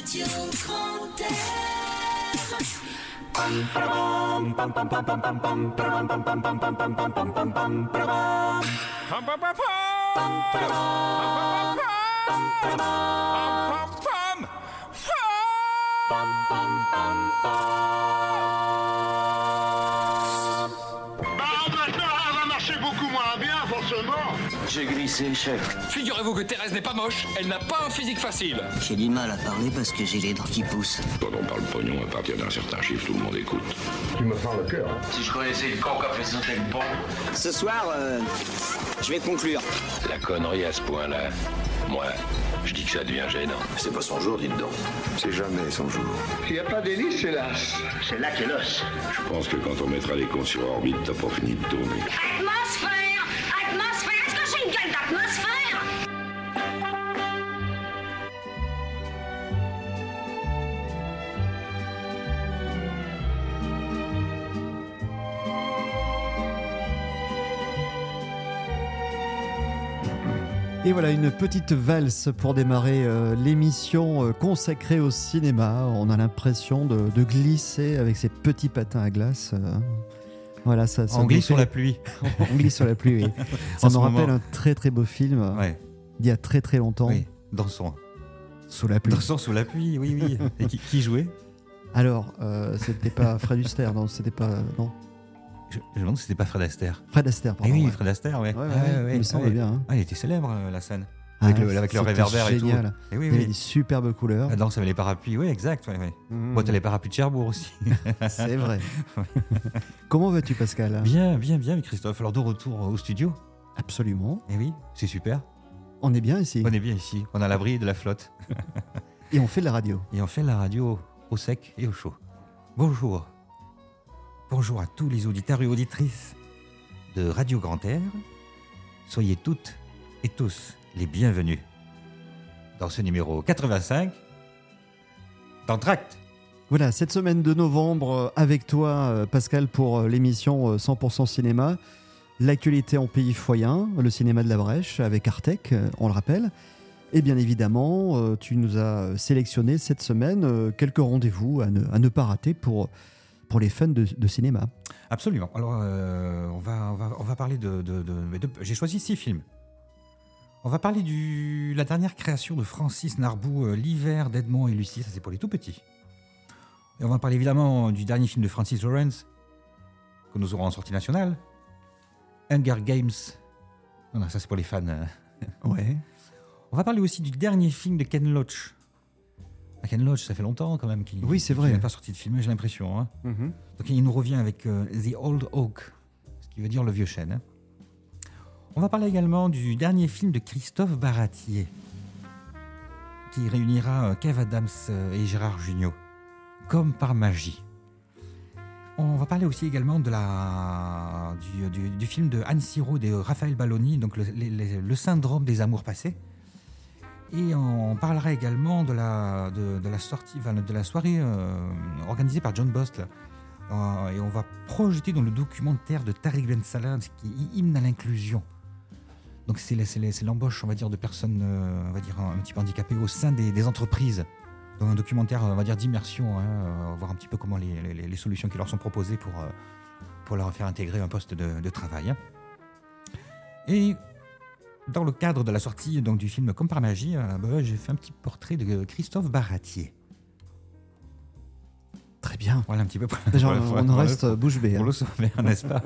Radio Grand Air. J'ai glissé, chef. Figurez-vous que Thérèse n'est pas moche, elle n'a pas un physique facile. J'ai du mal à parler parce que j'ai les dents qui poussent. Quand on parle pognon, à partir d'un certain chiffre, tout le monde écoute. Tu me fends le cœur. Si je connaissais le con qui a fait sauter le pont. Ce soir, je vais conclure. La connerie à ce point-là, moi, je dis que ça devient gênant. C'est pas son jour, dites donc. C'est jamais son jour. Il n'y a pas d'hélice, c'est l'as. C'est là que l'os. Je pense que quand on mettra les cons sur orbite, t'as pas fini de tourner. Atmosphère! Atmosphère! Est-ce que c'est une gueule d'atmosphère? Et voilà, une petite valse pour démarrer l'émission consacrée au cinéma. On a l'impression de glisser avec ces petits patins à glace. Voilà, ça on glisse sur la pluie. On glisse sur la pluie, oui. Ça me rappelle un très très beau film d'il y a très très longtemps. Oui, Dansons. Sous la pluie. Dansons sous la pluie, oui, oui. Et qui jouait ? Alors, c'était pas Fred Astaire, non, c'était pas... Non. Je me demande si c'était pas Fred Astaire. Fred Astaire, pardon. Oui, Fred Astaire, ouais. Il me semble bien. Hein. Ah, il était célèbre, la scène. Avec le réverbère et tout. Génial. Et oui, il y avait des superbes couleurs. La danse avec les parapluies, oui, exact. Bon, t'as les parapluies de Cherbourg aussi. C'est vrai. Comment vas-tu, Pascal ? Bien, Christophe. Alors, de retour au studio. Absolument. Et oui, c'est super. On est bien ici. On est bien ici. On a l'abri de la flotte. Et on fait de la radio. Et on fait de la radio au sec et au chaud. Bonjour. Bonjour à tous les auditeurs et auditrices de Radio Grand Air. Soyez toutes et tous les bienvenus dans ce numéro 85 d'Entracte. Voilà, cette semaine de novembre avec toi, Pascal, pour l'émission 100% cinéma. L'actualité en pays foyen, le cinéma de la Brèche avec Artec, on le rappelle. Et bien évidemment, tu nous as sélectionné cette semaine quelques rendez-vous à ne pas rater pour les fans de cinéma. Absolument. Alors, on va parler de j'ai choisi 6 films. On va parler de la dernière création de Francis Narbou, L'hiver d'Edmond et Lucie, ça c'est pour les tout petits. Et on va parler évidemment du dernier film de Francis Lawrence, que nous aurons en sortie nationale, Hunger Games. Non, ça c'est pour les fans. Ouais. On va parler aussi du dernier film de Ken Loach. Ken Loach, ça fait longtemps quand même qu'il n'est pas sorti de film, j'ai l'impression. Hein. Mm-hmm. Donc il nous revient avec The Old Oak, ce qui veut dire le vieux chêne. Hein. On va parler également du dernier film de Christophe Baratier, qui réunira Kev Adams et Gérard Jugnot, Comme par magie. On va parler aussi également de du film de Anne Siro et de Raphaël Balloni, donc le syndrome des amours passés. Et on parlera également de la sortie, de la soirée organisée par John Bost. Et on va projeter dans le documentaire de Tariq Ben Salah, qui est Hymne à l'inclusion. Donc c'est l'embauche, on va dire, de personnes, on va dire un petit peu handicapées au sein des entreprises. Dans un documentaire, on va dire, d'immersion, voir un petit peu comment les solutions qui leur sont proposées pour leur faire intégrer un poste de travail. Et dans le cadre de la sortie donc, du film Comme par magie, j'ai fait un petit portrait de Christophe Baratier. Très bien. Voilà un petit peu. On en reste bouche bée. Pour le sommaire, n'est-ce pas?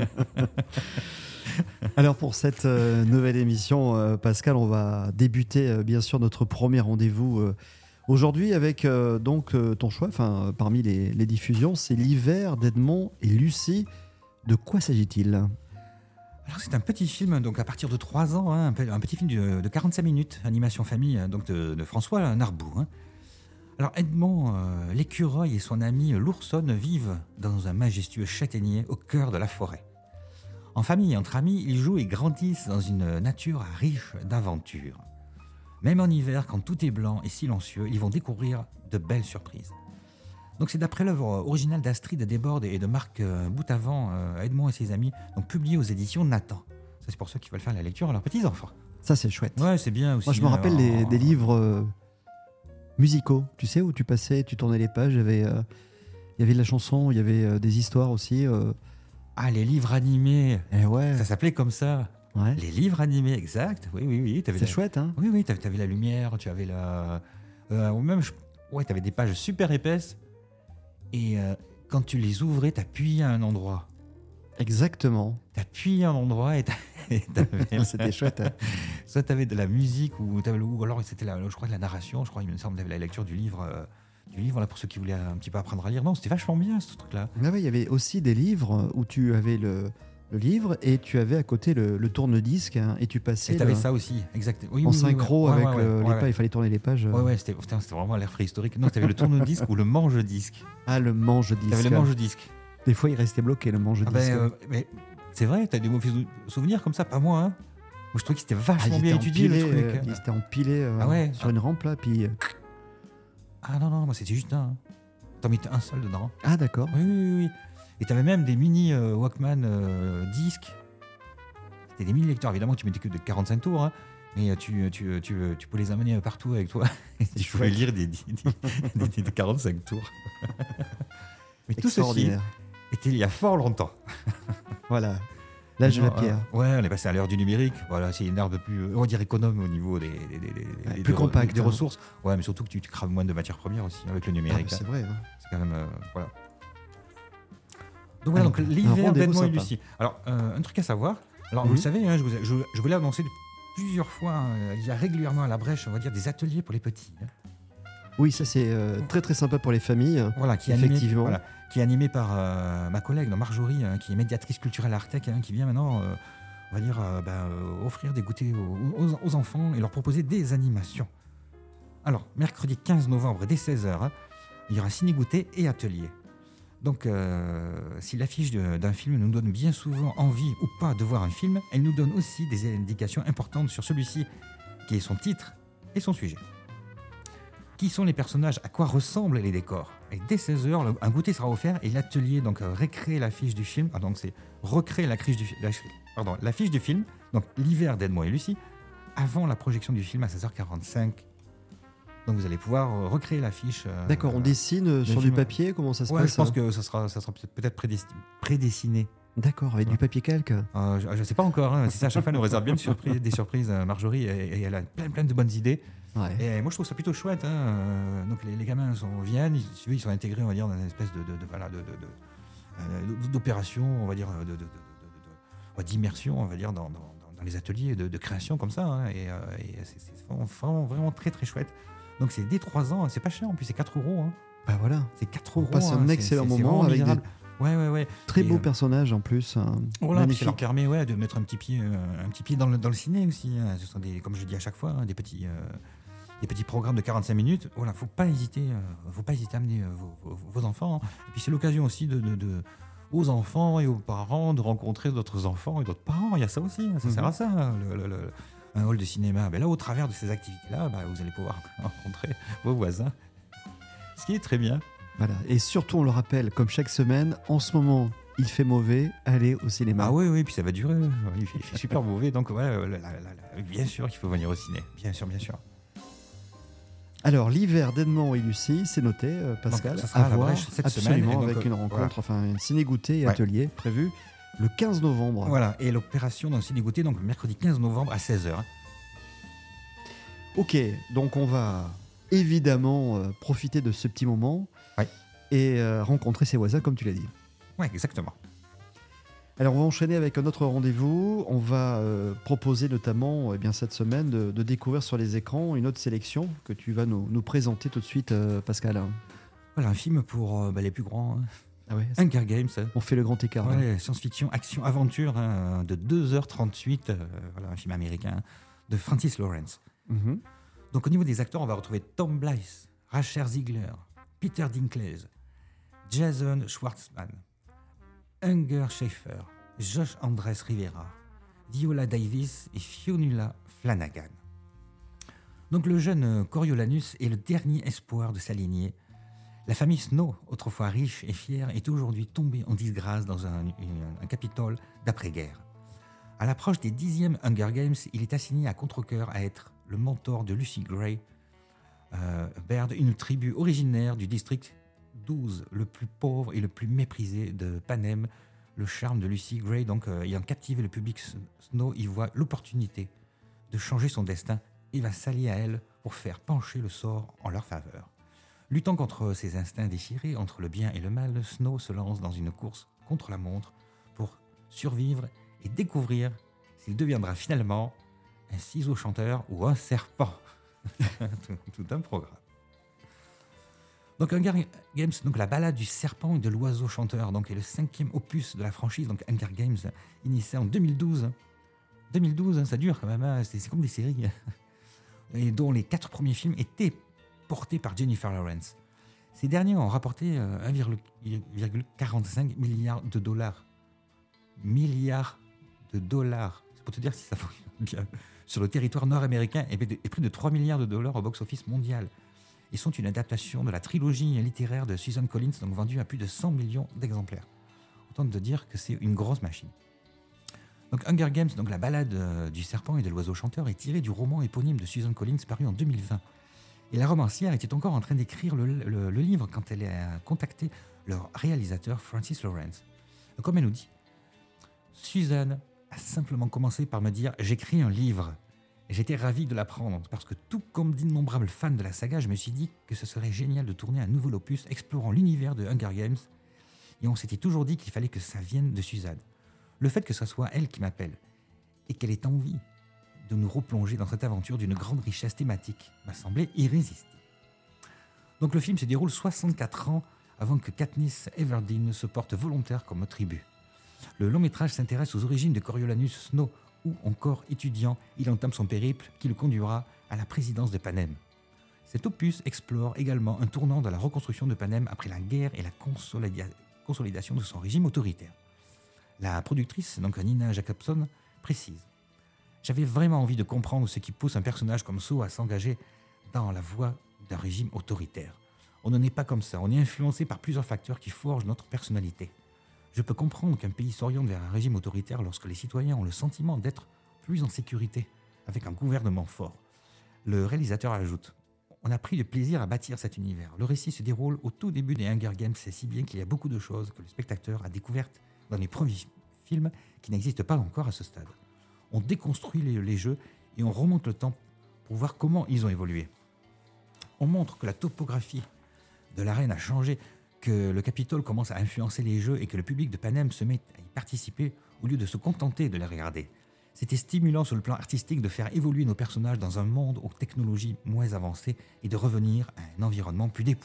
Alors pour cette nouvelle émission, Pascal, on va débuter bien sûr notre premier rendez-vous aujourd'hui avec donc ton choix, parmi les diffusions, c'est L'hiver d'Edmond et Lucie. De quoi s'agit-il ? Alors c'est un petit film, donc à partir de 3 ans, un petit film de 45 minutes, animation famille, donc de François Narbou. Hein. Alors Edmond, l'écureuil et son ami l'oursonne vivent dans un majestueux châtaignier au cœur de la forêt. En famille et entre amis, ils jouent et grandissent dans une nature riche d'aventures. Même en hiver, quand tout est blanc et silencieux, ils vont découvrir de belles surprises. Donc c'est d'après l'œuvre originale d'Astrid Desbordes et de Marc Boutavant, Edmond et ses amis, donc publié aux éditions Nathan. Ça c'est pour ceux qui veulent faire la lecture à leurs petits-enfants. Ça c'est chouette. Ouais, c'est bien aussi. Moi je me rappelle des livres musicaux, tu sais, où tu passais, tu tournais les pages, il y avait de la chanson, il y avait des histoires aussi. Ah, les livres animés. Ouais. Ça s'appelait comme ça. Ouais. Les livres animés, exact. Oui. C'est chouette, hein. Oui, tu avais la lumière, tu avais la... ou même, tu avais des pages super épaisses. Et quand tu les ouvrais, tu appuyais à un endroit. Exactement. Tu appuyais à un endroit et c'était chouette. Hein. Soit tu avais de la musique, ou alors c'était, je crois, de la narration. Je crois, il me semble, la lecture du livre... là, pour ceux qui voulaient un petit peu apprendre à lire. Non, c'était vachement bien, ce truc-là. Ah ouais, il y avait aussi des livres où tu avais le livre et tu avais à côté le tourne-disque, hein, et tu passais... Et tu avais ça aussi, exact. En synchro avec les pages, il fallait tourner les pages. Ouais, c'était vraiment l'ère préhistorique. Non, tu avais le tourne-disque ou le manche-disque. Ah, le manche-disque. Tu avais le manche-disque. Des fois, il restait bloqué, le manche-disque. Mais c'est vrai, tu as des mauvais souvenirs comme ça, pas moi. Hein. Moi, je trouvais que c'était vachement bien étudié, le truc. Il était empilé sur une rampe, là, puis... Ah non, moi c'était juste un. Hein. T'en mettais un seul dedans. Ah d'accord. Oui. Et t'avais même des mini Walkman disques. C'était des mini lecteurs. Évidemment, tu mettais que de 45 tours, hein, mais tu peux les amener partout avec toi. Et tu pouvais lire des 45 tours. Mais tout ceci était il y a fort longtemps. Voilà. L'âge de la pierre. Ouais, on est passé à l'heure du numérique. Voilà, c'est une herbe plus, on dirait économe au niveau des plus compact, des ressources. Ouais, mais surtout que tu crames moins de matières premières aussi avec le numérique. C'est vrai. Hein. C'est quand même voilà. Donc voilà, donc l'hiver d'Edmond et Lucie. Alors un truc à savoir. Alors vous le savez, hein, je voulais annoncer plusieurs fois. Il y a régulièrement à la Brèche, on va dire, des ateliers pour les petits. Hein. Oui, ça c'est très très sympa pour les familles. Voilà, qui est animé par ma collègue Marjorie, qui est médiatrice culturelle à Artec, qui vient maintenant, on va dire, offrir des goûters aux enfants et leur proposer des animations. Alors, mercredi 15 novembre dès 16h, il y aura ciné-goûter et atelier. Donc, si l'affiche d'un film nous donne bien souvent envie ou pas de voir un film, elle nous donne aussi des indications importantes sur celui-ci, qui est son titre et son sujet. Qui sont les personnages, à quoi ressemblent les décors. Et dès 16h, un goûter sera offert et l'atelier, donc récréer l'affiche du film, donc c'est recréer l'affiche du film, donc l'hiver d'Edmond et Lucie, avant la projection du film à 16h45. Donc vous allez pouvoir recréer l'affiche. D'accord, on dessine sur du papier, comment ça se passe? Je pense que ça sera peut-être prédessiné. D'accord, avec du papier calque. Je ne sais pas encore, hein. C'est ça, à chaque fois, elle nous réserve bien des surprises, Marjorie, et elle a plein de bonnes idées. Ouais. Et moi, je trouve ça plutôt chouette. Hein. Donc, les gamins viennent, ils sont intégrés, on va dire, dans une espèce d'opération, on va dire, d'immersion, on va dire, dans les ateliers de création comme ça. Hein. Et c'est vraiment très, très chouette. Donc, c'est dès 3 ans, c'est pas cher, en plus, c'est 4 €. Hein. Bah voilà. C'est 4 €. On passe un excellent moment avec des très beaux personnages en plus. Voilà, ça leur permet de mettre un petit pied dans le ciné aussi. Hein. Ce sont comme je dis à chaque fois, des petits programmes de 45 minutes. Voilà, faut pas hésiter à amener vos enfants. Hein. Et puis c'est l'occasion aussi aux enfants et aux parents de rencontrer d'autres enfants et d'autres parents. Il y a ça aussi, hein. Ça sert à ça. Hein. Un hall de cinéma. Là, au travers de ces activités-là, vous allez pouvoir rencontrer vos voisins. Ce qui est très bien. Voilà. Et surtout, on le rappelle, comme chaque semaine, en ce moment, il fait mauvais, allez au cinéma. Ah oui, puis ça va durer. Il fait super mauvais, donc bien sûr qu'il faut venir au ciné. Bien sûr. Alors, l'hiver d'Edmond et Lucie, c'est noté, Pascal. Donc, ça sera à la Brèche cette absolument, semaine. Avec une rencontre, une ciné-goûter et atelier prévu le 15 novembre. Voilà, et l'opération dans le ciné-goûter, donc mercredi 15 novembre à 16h. Ok, donc on va évidemment profiter de ce petit moment et rencontrer ses voisins, comme tu l'as dit. Oui, exactement. Alors, on va enchaîner avec un autre rendez-vous. On va proposer notamment cette semaine de découvrir sur les écrans une autre sélection que tu vas nous présenter tout de suite, Pascal. Voilà, un film pour les plus grands. Hein. Ah ouais, Hunger Games. On fait le grand écart. Ouais, science-fiction, action, aventure, hein, de 2h38. Voilà, un film américain de Francis Lawrence. Mm-hmm. Donc, au niveau des acteurs, on va retrouver Tom Blythe, Rachel Ziegler, Peter Dinklage, Jason Schwartzman, Unger Schaeffer, Josh Andrés Rivera, Viola Davis et Fionnuala Flanagan. Donc le jeune Coriolanus est le dernier espoir de sa lignée. La famille Snow, autrefois riche et fière, est aujourd'hui tombée en disgrâce dans un Capitole d'après-guerre. À l'approche des 10e Hunger Games, il est assigné à contre-cœur à être le mentor de Lucy Gray, Baird, une tribu originaire du district 12, le plus pauvre et le plus méprisé de Panem. Le charme de Lucy Gray, donc ayant captivé le public, Snow y voit l'opportunité de changer son destin et va s'allier à elle pour faire pencher le sort en leur faveur. Luttant contre ses instincts déchirés, entre le bien et le mal, Snow se lance dans une course contre la montre pour survivre et découvrir s'il deviendra finalement un ciseau chanteur ou un serpent. tout un programme. Donc Hunger Games, donc la balade du serpent et de l'oiseau chanteur, donc est le 5e opus de la franchise, donc Hunger Games, initié en 2012. 2012, ça dure quand même, hein, c'est comme des séries. Et dont les 4 premiers films étaient portés par Jennifer Lawrence. Ces derniers ont rapporté 1,45 milliard de dollars. Milliards de dollars. C'est pour te dire si ça fonctionne bien. Sur le territoire nord-américain et près de 3 milliards de dollars au box-office mondial. Ils sont une adaptation de la trilogie littéraire de Susan Collins, donc vendue à plus de 100 millions d'exemplaires. Autant de dire que c'est une grosse machine. Donc Hunger Games, donc la balade du serpent et de l'oiseau chanteur, est tirée du roman éponyme de Susan Collins paru en 2020. Et la romancière était encore en train d'écrire le livre quand elle a contacté leur réalisateur Francis Lawrence. Comme elle nous dit, Susan a simplement commencé par me dire « J'écris un livre ». J'étais ravi de l'apprendre parce que tout comme d'innombrables fans de la saga, je me suis dit que ce serait génial de tourner un nouvel opus explorant l'univers de Hunger Games. Et on s'était toujours dit qu'il fallait que ça vienne de Suzanne. Le fait que ce soit elle qui m'appelle et qu'elle ait envie de nous replonger dans cette aventure d'une grande richesse thématique m'a semblé irrésistible. Donc le film se déroule 64 ans avant que Katniss Everdeen se porte volontaire comme tribu. Le long métrage s'intéresse aux origines de Coriolanus Snow, où, encore étudiant, il entame son périple qui le conduira à la présidence de Panem. Cet opus explore également un tournant dans la reconstruction de Panem après la guerre et la consolidation de son régime autoritaire. La productrice, donc Nina Jacobson, précise « J'avais vraiment envie de comprendre ce qui pousse un personnage comme Saul à s'engager dans la voie d'un régime autoritaire. On ne naît pas comme ça, on est influencé par plusieurs facteurs qui forgent notre personnalité. Je peux comprendre qu'un pays s'oriente vers un régime autoritaire lorsque les citoyens ont le sentiment d'être plus en sécurité, avec un gouvernement fort. » Le réalisateur ajoute « On a pris du plaisir à bâtir cet univers. Le récit se déroule au tout début des Hunger Games, c'est si bien qu'il y a beaucoup de choses que le spectateur a découvertes dans les premiers films qui n'existent pas encore à ce stade. On déconstruit les jeux et on remonte le temps pour voir comment ils ont évolué. On montre que la topographie de l'arène a changé, que le Capitole commence à influencer les jeux et que le public de Panem se met à y participer au lieu de se contenter de les regarder. C'était stimulant sur le plan artistique de faire évoluer nos personnages dans un monde aux technologies moins avancées et de revenir à un environnement plus dépouillé. »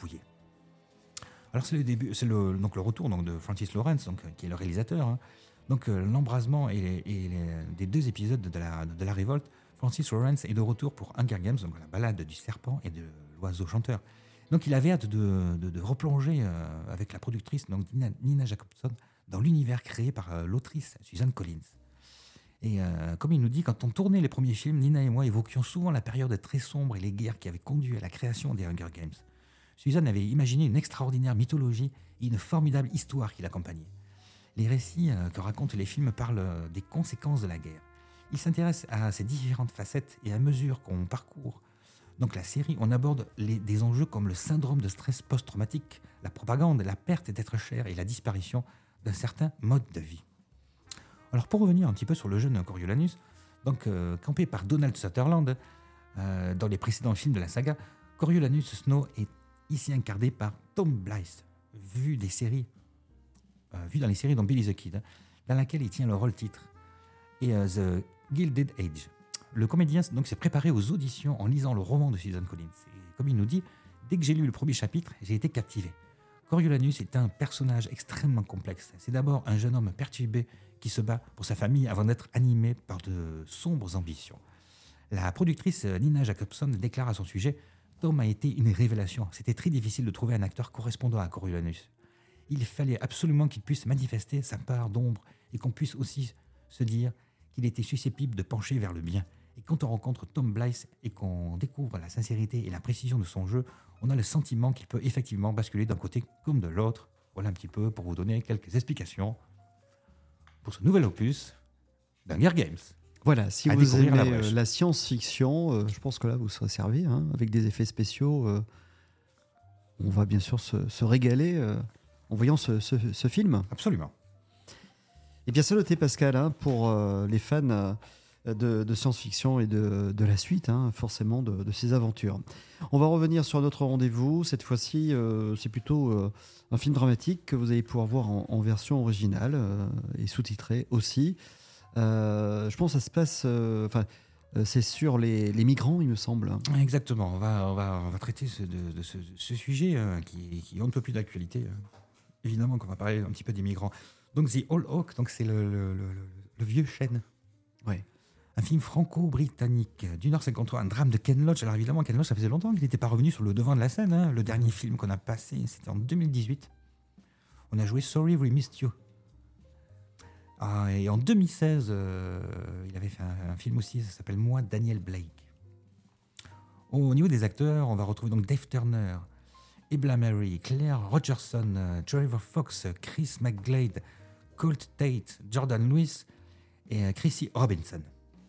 Alors c'est le début, c'est le retour donc, de Francis Lawrence, donc, qui est le réalisateur. Hein. Donc l'embrasement des 2 épisodes de la révolte, Francis Lawrence est de retour pour Hunger Games, donc la balade du serpent et de l'oiseau chanteur. Donc il avait hâte de replonger avec la productrice donc Nina Jacobson dans l'univers créé par l'autrice Susan Collins. Et comme il nous dit, quand on tournait les premiers films, Nina et moi évoquions souvent la période très sombre et les guerres qui avaient conduit à la création des Hunger Games. Susan avait imaginé une extraordinaire mythologie et une formidable histoire qui l'accompagnait. Les récits que racontent les films parlent des conséquences de la guerre. Ils s'intéressent à ces différentes facettes et à mesure qu'on parcourt donc la série, on aborde des enjeux comme le syndrome de stress post-traumatique, la propagande, la perte d'être cher et la disparition d'un certain mode de vie. Alors pour revenir un petit peu sur le jeune Coriolanus, donc campé par Donald Sutherland dans les précédents films de la saga, Coriolanus Snow est ici incarné par Tom Blythe, vu dans les séries dont Billy the Kid, dans laquelle il tient le rôle titre, et The Gilded Age. Le comédien donc, s'est préparé aux auditions en lisant le roman de Susan Collins. Et comme il nous dit, dès que j'ai lu le premier chapitre, j'ai été captivé. Coriolanus est un personnage extrêmement complexe. C'est d'abord un jeune homme perturbé qui se bat pour sa famille avant d'être animé par de sombres ambitions. La productrice Nina Jacobson déclare à son sujet « Tom a été une révélation. C'était très difficile de trouver un acteur correspondant à Coriolanus. Il fallait absolument qu'il puisse manifester sa part d'ombre et qu'on puisse aussi se dire qu'il était susceptible de pencher vers le bien. Et quand on rencontre Tom Blythe et qu'on découvre la sincérité et la précision de son jeu, on a le sentiment qu'il peut effectivement basculer d'un côté comme de l'autre. » Voilà un petit peu pour vous donner quelques explications pour ce nouvel opus d'Hunger Games. Voilà, si à vous découvrir La aimez Brèche. la science-fiction, je pense que là, vous serez servi, hein, avec des effets spéciaux. On va bien sûr se régaler en voyant ce film. Absolument. Et bien, c'est noté, Pascal, hein, pour les fans de science-fiction et de la suite, hein, forcément, de ces aventures. On va revenir sur notre rendez-vous. Cette fois-ci, c'est plutôt un film dramatique que vous allez pouvoir voir en version originale et sous-titré aussi. Je pense que ça se passe... c'est sur les migrants, il me semble. Exactement. On va traiter ce sujet qui est un peu plus d'actualité. Évidemment qu'on va parler un petit peu des migrants. Donc, The Old Oak, donc c'est le vieux chêne. Ouais. Un film franco-britannique d'une heure 53, un drame de Ken Loach. Alors évidemment, Ken Loach, ça faisait longtemps qu'il n'était pas revenu sur le devant de la scène. Hein. Le dernier film qu'on a passé, c'était en 2018. On a joué Sorry We Missed You. Et en 2016, il avait fait un film aussi, ça s'appelle Moi, Daniel Blake. Au niveau des acteurs, on va retrouver donc Dave Turner, Ebla Mary, Claire Rogerson, Trevor Fox, Chris McGlade, Colt Tate, Jordan Lewis et Chrissy Robinson.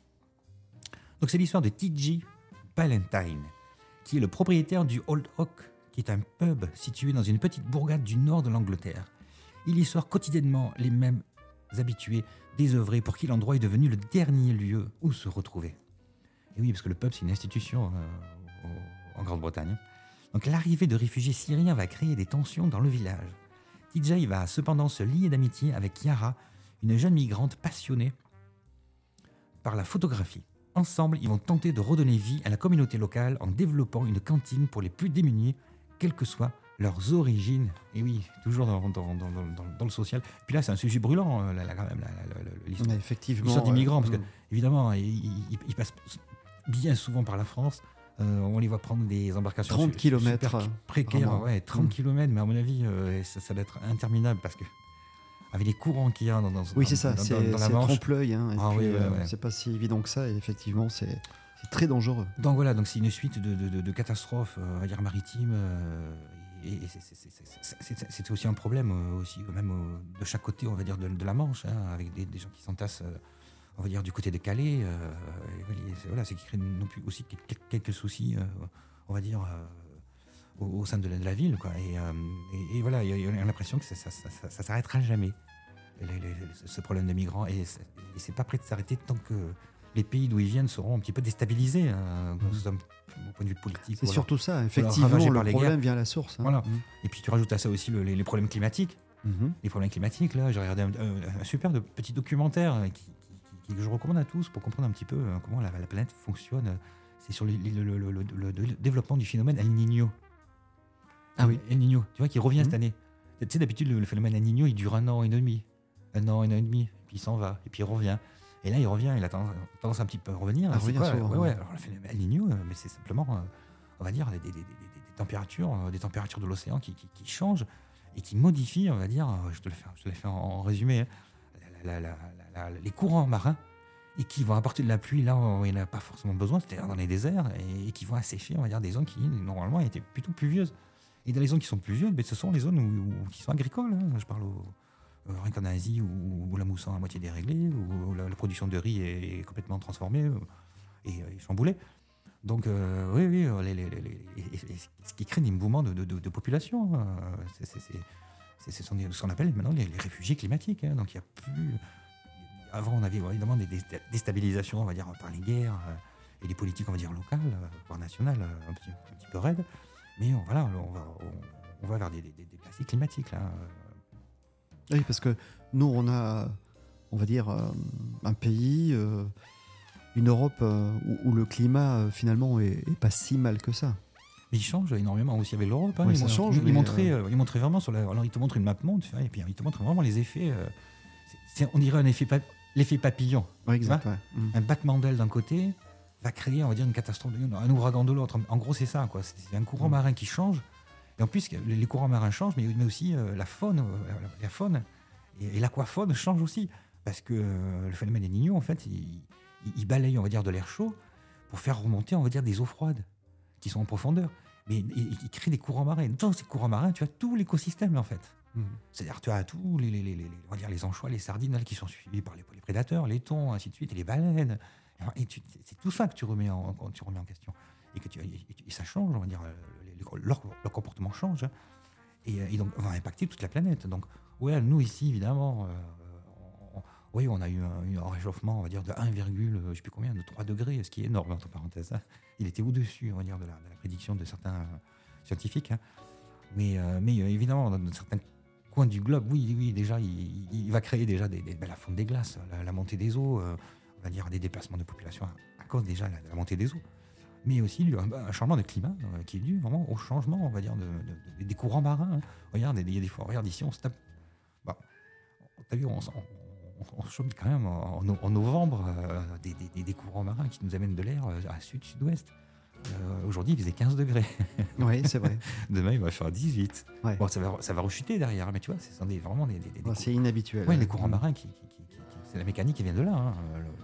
Donc c'est l'histoire de T.J. Ballantyne, qui est le propriétaire du Old Oak, qui est un pub situé dans une petite bourgade du nord de l'Angleterre. Il y sort quotidiennement les mêmes habitués désœuvrés pour qui l'endroit est devenu le dernier lieu où se retrouver. Et oui, parce que le pub, c'est une institution en Grande-Bretagne. Donc l'arrivée de réfugiés syriens va créer des tensions dans le village. TJ va cependant se lier d'amitié avec Yara, une jeune migrante passionnée par la photographie. Ensemble, ils vont tenter de redonner vie à la communauté locale en développant une cantine pour les plus démunis, quelles que soient leurs origines. Et oui, toujours dans le social. Puis là, c'est un sujet brûlant, l'histoire des migrants, parce que, évidemment, ils passent bien souvent par la France. On les voit prendre des embarcations 30 km super précaires, 30 km, mais à mon avis, ça doit être interminable, parce que avec les courants qu'il y a dans oui, c'est ça, c'est la Manche. trompe-l'œil. Hein, Oui, c'est pas si évident que ça, et effectivement, c'est très dangereux. Donc voilà, donc c'est une suite de catastrophes, on va dire maritimes, et c'est aussi un problème aussi, même de chaque côté, on va dire, de la Manche, hein, avec des gens qui s'entassent, on va dire, du côté de Calais. Voilà, c'est qui crée non plus aussi quelques soucis, on va dire, au sein de la ville, quoi. Et voilà, il y a l'impression que ça s'arrêtera jamais, ce problème de migrants, et c'est pas prêt de s'arrêter tant que les pays d'où ils viennent seront un petit peu déstabilisés, au point de vue politique. C'est surtout ça, effectivement, le problème vient à la source. Hein. Voilà. Et puis tu rajoutes à ça aussi les problèmes climatiques. Les problèmes climatiques, là, j'ai regardé un super petit documentaire que je recommande à tous pour comprendre un petit peu comment la planète fonctionne. C'est sur le développement du phénomène El Niño. Ah oui. El Niño, tu vois, qui revient cette année. Tu sais, d'habitude, le phénomène El Niño, il dure 1 an et demi. 1 an et demi, puis il s'en va, et puis il revient. Et là, il revient, il a tendance un petit peu à revenir. À revenir souvent. Ouais. Alors, le phénomène El Niño, mais c'est simplement, on va dire, des températures de l'océan qui changent et qui modifient, on va dire, je te le fais en résumé, les courants marins, et qui vont apporter de la pluie là où il n'y en a pas forcément besoin, c'est-à-dire dans les déserts, et qui vont assécher, on va dire, des zones qui normalement étaient plutôt pluvieuses. Et dans les zones qui sont pluvieuses, ce sont les zones qui sont agricoles. Hein. Je parle rien qu'en Asie, où la mousson est à moitié déréglée, où la production de riz est complètement transformée et chamboulée. Donc, oui, ce qui crée des mouvements de population. Ce sont ce qu'on appelle maintenant les réfugiés climatiques. Hein. Donc, il n'y a plus... Avant, on avait évidemment des déstabilisations, on va dire, par les guerres et des politiques, on va dire, locales, voire nationales, un petit peu raides. Mais voilà, on va vers des plastiques climatiques, là. Oui, parce que nous, on a, on va dire, un pays, une Europe où le climat, finalement, est pas si mal que ça. Mais il change énormément aussi avec l'Europe. Hein. Oui, ça change. Il montrait vraiment sur alors, il te montre une map monde, et puis il te montre vraiment les effets. On dirait un effet l'effet papillon. Oui, exact. Ouais. Un battement d'aile d'un côté va créer, on va dire, une catastrophe, un ouragan de l'autre. En gros, c'est ça, quoi. C'est un courant marin qui change. Et en plus, les courants marins changent, mais aussi la faune et l'aquafaune change aussi. Parce que le phénomène des Niño, en fait, il balaye, on va dire, de l'air chaud pour faire remonter, on va dire, des eaux froides qui sont en profondeur. Mais il crée des courants marins. Dans ces courants marins, tu as tout l'écosystème, en fait. C'est-à-dire, tu as tous on va dire les anchois, les sardines qui sont suivis par les prédateurs, les thons, ainsi de suite, et les baleines. Et c'est tout ça que tu remets en question. Et ça change, on va dire, leur comportement change. Et donc, on va impacter toute la planète. Donc, ouais, nous ici, évidemment, on a eu un réchauffement, on va dire, de 1, je sais plus combien, de 3 degrés, ce qui est énorme, entre parenthèses. Hein. Il était au-dessus, on va dire, de la prédiction de certains scientifiques. Hein. Mais évidemment, dans certains coins du globe, oui, déjà, il va créer déjà la fonte des glaces, la montée des eaux, on va dire des déplacements de population à cause déjà de la montée des eaux. Mais aussi un changement de climat qui est dû vraiment au changement, on va dire, des courants marins. Hein. Regarde, il y a des fois, regarde ici, on se tape. Bah, t'as vu, on chope quand même en novembre des courants marins qui nous amènent de l'air à sud-sud-ouest. Aujourd'hui, il faisait 15 degrés. Oui, c'est vrai. Demain, il va faire 18. Ouais. Bon, ça va rechuter derrière, mais tu vois, ce sont vraiment des c'est inhabituel. Ouais, les courants marins, c'est la mécanique qui vient de là. Hein.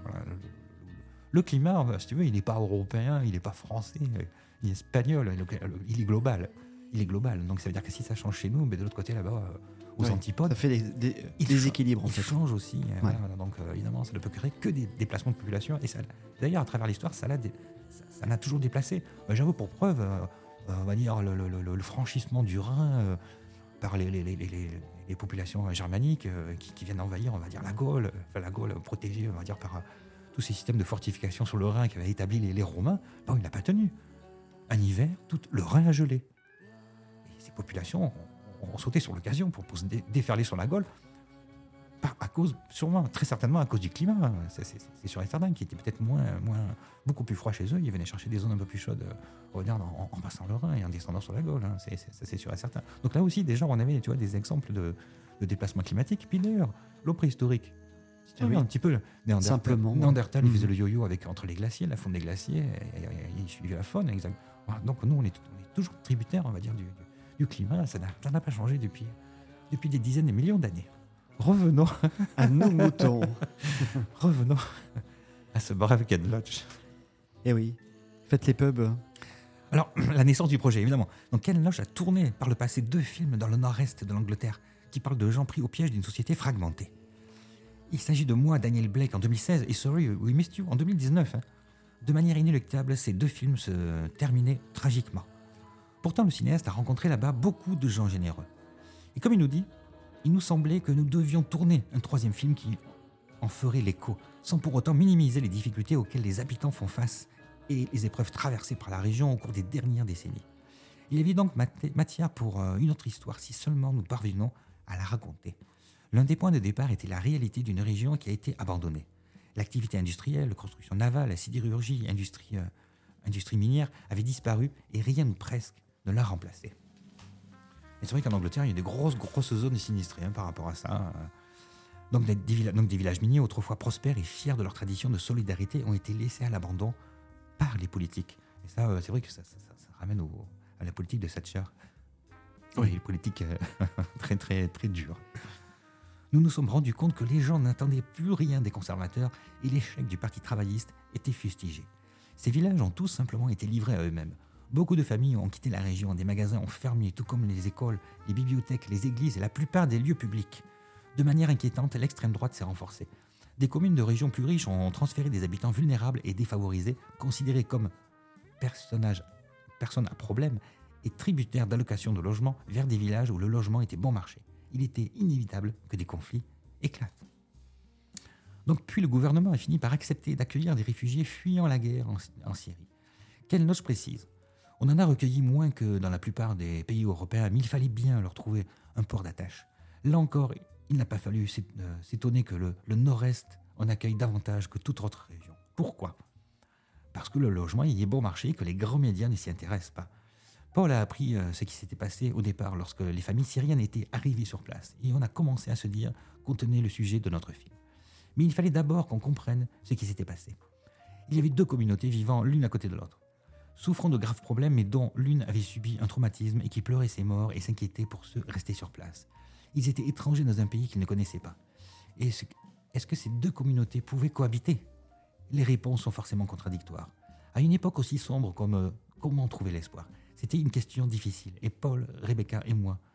Le climat, si tu veux, il n'est pas européen, il n'est pas français, il est espagnol, il est global. Il est global. Donc, ça veut dire que si ça change chez nous, mais de l'autre côté, là-bas, aux antipodes, ça fait des équilibres. Il change aussi. Ouais. Voilà, donc, évidemment, ça ne peut créer que des déplacements de population. Et ça, d'ailleurs, à travers l'histoire, ça n'a toujours déplacé. J'avoue, pour preuve, on va dire le franchissement du Rhin par les populations germaniques qui viennent envahir, on va dire, la Gaule protégée, on va dire, par tous ces systèmes de fortification sur le Rhin qu'avaient établi les Romains. Bon, il n'a pas tenu. Un hiver, tout le Rhin a gelé. Et ces populations ont sauté sur l'occasion pour se déferler sur la Gaule. Sûrement, très certainement à cause du climat, c'est sûr et certain, qui était peut-être beaucoup plus froid chez eux. Ils venaient chercher des zones un peu plus chaudes, regarde, en passant le Rhin et en descendant sur la Gaule, hein, c'est sûr et certain. Donc là aussi, déjà, on avait, tu vois, des exemples de déplacement climatique. Puis d'ailleurs, l'eau préhistorique, si tu regardes un petit peu, Néandertal, il faisait le yo-yo entre les glaciers, la fonte des glaciers, et il suivait la faune, exact. Voilà, donc nous, on est toujours tributaires, on va dire, du climat. Ça n'a pas changé depuis des dizaines de millions d'années. Revenons à nos moutons. Revenons à ce brave Ken Loach. Eh oui, faites les pubs. Alors, la naissance du projet, évidemment. Donc, Ken Loach a tourné par le passé 2 films dans le nord-est de l'Angleterre qui parlent de gens pris au piège d'une société fragmentée. Il s'agit de Moi, Daniel Blake en 2016 et Sorry We Missed You en 2019. Hein. De manière inéluctable, ces 2 films se terminaient tragiquement. Pourtant, le cinéaste a rencontré là-bas beaucoup de gens généreux. Et comme il nous dit, il nous semblait que nous devions tourner un 3e film qui en ferait l'écho, sans pour autant minimiser les difficultés auxquelles les habitants font face et les épreuves traversées par la région au cours des dernières décennies. Il y avait donc matière pour une autre histoire si seulement nous parvenons à la raconter. L'un des points de départ était la réalité d'une région qui a été abandonnée. L'activité industrielle, construction navale, la sidérurgie, industrie minière avaient disparu et rien ou presque ne l'a remplacée. Et c'est vrai qu'en Angleterre, il y a des grosses zones sinistrées par rapport à ça. Donc des villages miniers autrefois prospères et fiers de leur tradition de solidarité ont été laissés à l'abandon par les politiques. Et ça, c'est vrai que ça ramène à la politique de Thatcher. Oui, une politique très, très, très dure. Nous nous sommes rendus compte que les gens n'attendaient plus rien des conservateurs et l'échec du Parti travailliste était fustigé. Ces villages ont tous simplement été livrés à eux-mêmes. Beaucoup de familles ont quitté la région, des magasins ont fermé, tout comme les écoles, les bibliothèques, les églises et la plupart des lieux publics. De manière inquiétante, l'extrême droite s'est renforcée. Des communes de régions plus riches ont transféré des habitants vulnérables et défavorisés, considérés comme personnes à problème et tributaires d'allocations de logement, vers des villages où le logement était bon marché. Il était inévitable que des conflits éclatent. Donc, puis le gouvernement a fini par accepter d'accueillir des réfugiés fuyant la guerre en Syrie. Ken Loach précise: on en a recueilli moins que dans la plupart des pays européens, mais il fallait bien leur trouver un port d'attache. Là encore, il n'a pas fallu s'étonner que le nord-est en accueille davantage que toute autre région. Pourquoi ? Parce que le logement y est bon marché et que les grands médias ne s'y intéressent pas. Paul a appris ce qui s'était passé au départ lorsque les familles syriennes étaient arrivées sur place. Et on a commencé à se dire qu'on tenait le sujet de notre film. Mais il fallait d'abord qu'on comprenne ce qui s'était passé. Il y avait 2 communautés vivant l'une à côté de l'autre, souffrant de graves problèmes, mais dont l'une avait subi un traumatisme et qui pleurait ses morts et s'inquiétait pour ceux restés sur place. Ils étaient étrangers dans un pays qu'ils ne connaissaient pas. Et est-ce que ces 2 communautés pouvaient cohabiter ? Les réponses sont forcément contradictoires. À une époque aussi sombre comme comment trouver l'espoir ? C'était une question difficile. Et Paul, Rebecca et moi,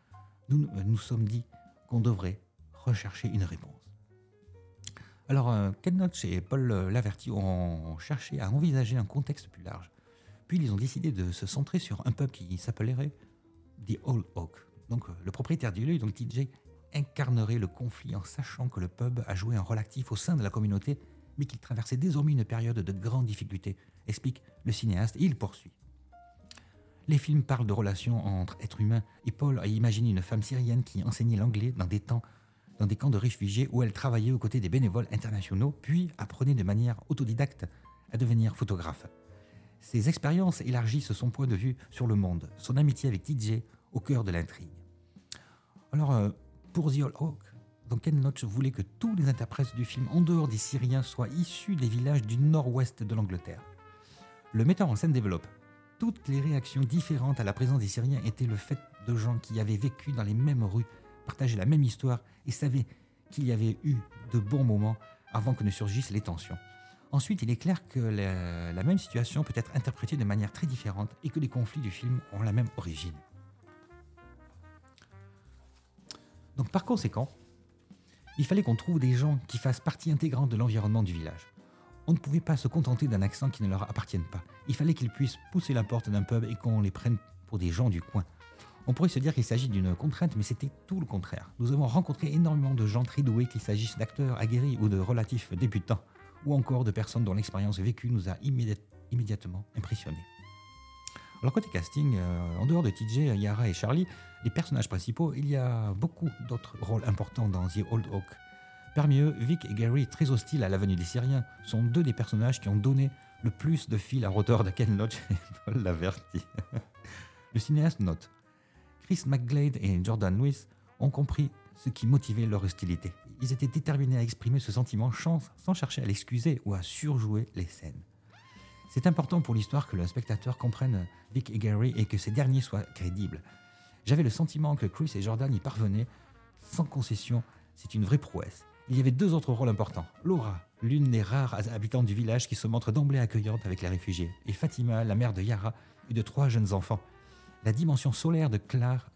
nous sommes dit qu'on devrait rechercher une réponse. Alors, Ken Loach et Paul Laverty ont cherché à envisager un contexte plus large. Puis, ils ont décidé de se centrer sur un pub qui s'appellerait The Old Oak. Donc, le propriétaire du lieu, donc TJ, incarnerait le conflit en sachant que le pub a joué un rôle actif au sein de la communauté, mais qu'il traversait désormais une période de grande difficulté, explique le cinéaste, et il poursuit. Les films parlent de relations entre êtres humains, et Paul a imaginé une femme syrienne qui enseignait l'anglais dans des camps de réfugiés où elle travaillait aux côtés des bénévoles internationaux, puis apprenait de manière autodidacte à devenir photographe. Ces expériences élargissent son point de vue sur le monde, son amitié avec TJ au cœur de l'intrigue. Alors, pour The Old Oak, donc Ken Loach voulait que tous les interprètes du film en dehors des Syriens soient issus des villages du nord-ouest de l'Angleterre. Le metteur en scène développe. Toutes les réactions différentes à la présence des Syriens étaient le fait de gens qui avaient vécu dans les mêmes rues, partageaient la même histoire et savaient qu'il y avait eu de bons moments avant que ne surgissent les tensions. Ensuite, il est clair que la même situation peut être interprétée de manière très différente et que les conflits du film ont la même origine. Donc par conséquent, il fallait qu'on trouve des gens qui fassent partie intégrante de l'environnement du village. On ne pouvait pas se contenter d'un accent qui ne leur appartienne pas. Il fallait qu'ils puissent pousser la porte d'un pub et qu'on les prenne pour des gens du coin. On pourrait se dire qu'il s'agit d'une contrainte, mais c'était tout le contraire. Nous avons rencontré énormément de gens très doués, qu'il s'agisse d'acteurs aguerris ou de relatifs débutants, ou encore de personnes dont l'expérience vécue nous a immédiatement impressionnés. Alors côté casting, en dehors de TJ, Yara et Charlie, les personnages principaux, il y a beaucoup d'autres rôles importants dans The Old Oak. Parmi eux, Vic et Gary, très hostiles à la venue des Syriens, sont deux des personnages qui ont donné le plus de fil à retordre à Ken Loach et Paul Laverty. Le cinéaste note: Chris McGlade et Jordan Lewis ont compris ce qui motivait leur hostilité. Ils étaient déterminés à exprimer ce sentiment sans chercher à l'excuser ou à surjouer les scènes. C'est important pour l'histoire que le spectateur comprenne Vic et Gary et que ces derniers soient crédibles. J'avais le sentiment que Chris et Jordan y parvenaient sans concession. C'est une vraie prouesse. Il y avait deux autres rôles importants. Laura, l'une des rares habitantes du village qui se montre d'emblée accueillante avec les réfugiés, et Fatima, la mère de Yara et de 3 jeunes enfants. La dimension solaire de Claire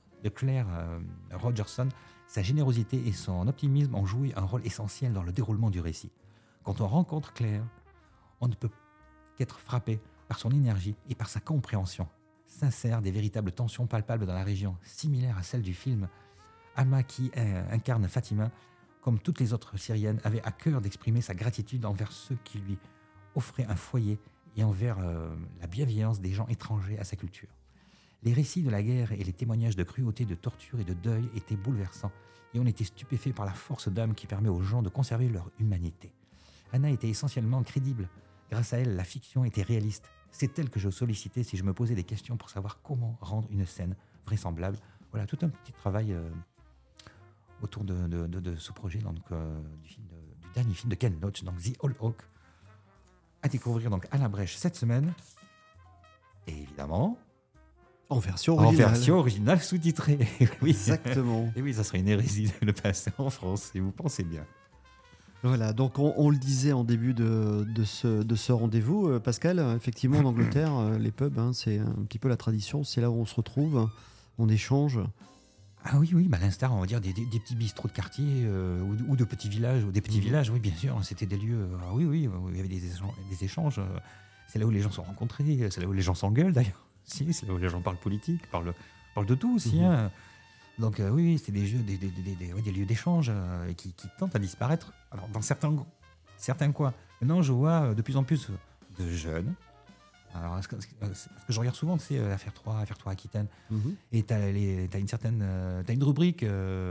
Rogerson, sa générosité et son optimisme ont joué un rôle essentiel dans le déroulement du récit. Quand on rencontre Claire, on ne peut qu'être frappé par son énergie et par sa compréhension sincère des véritables tensions palpables dans la région, similaires à celles du film. Alma, qui incarne Fatima, comme toutes les autres Syriennes, avait à cœur d'exprimer sa gratitude envers ceux qui lui offraient un foyer et envers la bienveillance des gens étrangers à sa culture. Les récits de la guerre et les témoignages de cruauté, de torture et de deuil étaient bouleversants et on était stupéfait par la force d'âme qui permet aux gens de conserver leur humanité. Anna était essentiellement crédible. Grâce à elle, la fiction était réaliste. C'est elle que je sollicitais si je me posais des questions pour savoir comment rendre une scène vraisemblable. Voilà, tout un petit travail autour de ce projet, donc, du dernier film de Ken Loach, donc The Old Oak, à découvrir donc à la brèche cette semaine. Et évidemment, en version originale sous-titrée. Oui. Exactement. Et oui, ça serait une hérésie de le passer en France, et vous pensez bien. Voilà, donc on le disait en début de ce rendez-vous, Pascal, effectivement en Angleterre, les pubs, c'est un petit peu la tradition, c'est là où on se retrouve, on échange. Ah oui, à l'instar, on va dire, des petits bistrots de quartier ou de petits villages, villages, oui, bien sûr, c'était des lieux, où il y avait des échanges, c'est là où les gens se sont rencontrés, c'est là où les gens s'engueulent d'ailleurs, si, c'est là où les gens parlent politique, parlent de tout aussi, Donc oui, c'est des lieux d'échange qui tentent à disparaître. Alors dans certains coins. Maintenant, je vois de plus en plus de jeunes. Alors ce que je regarde souvent, c'est Affaire 3 Aquitaine. Et t'as une rubrique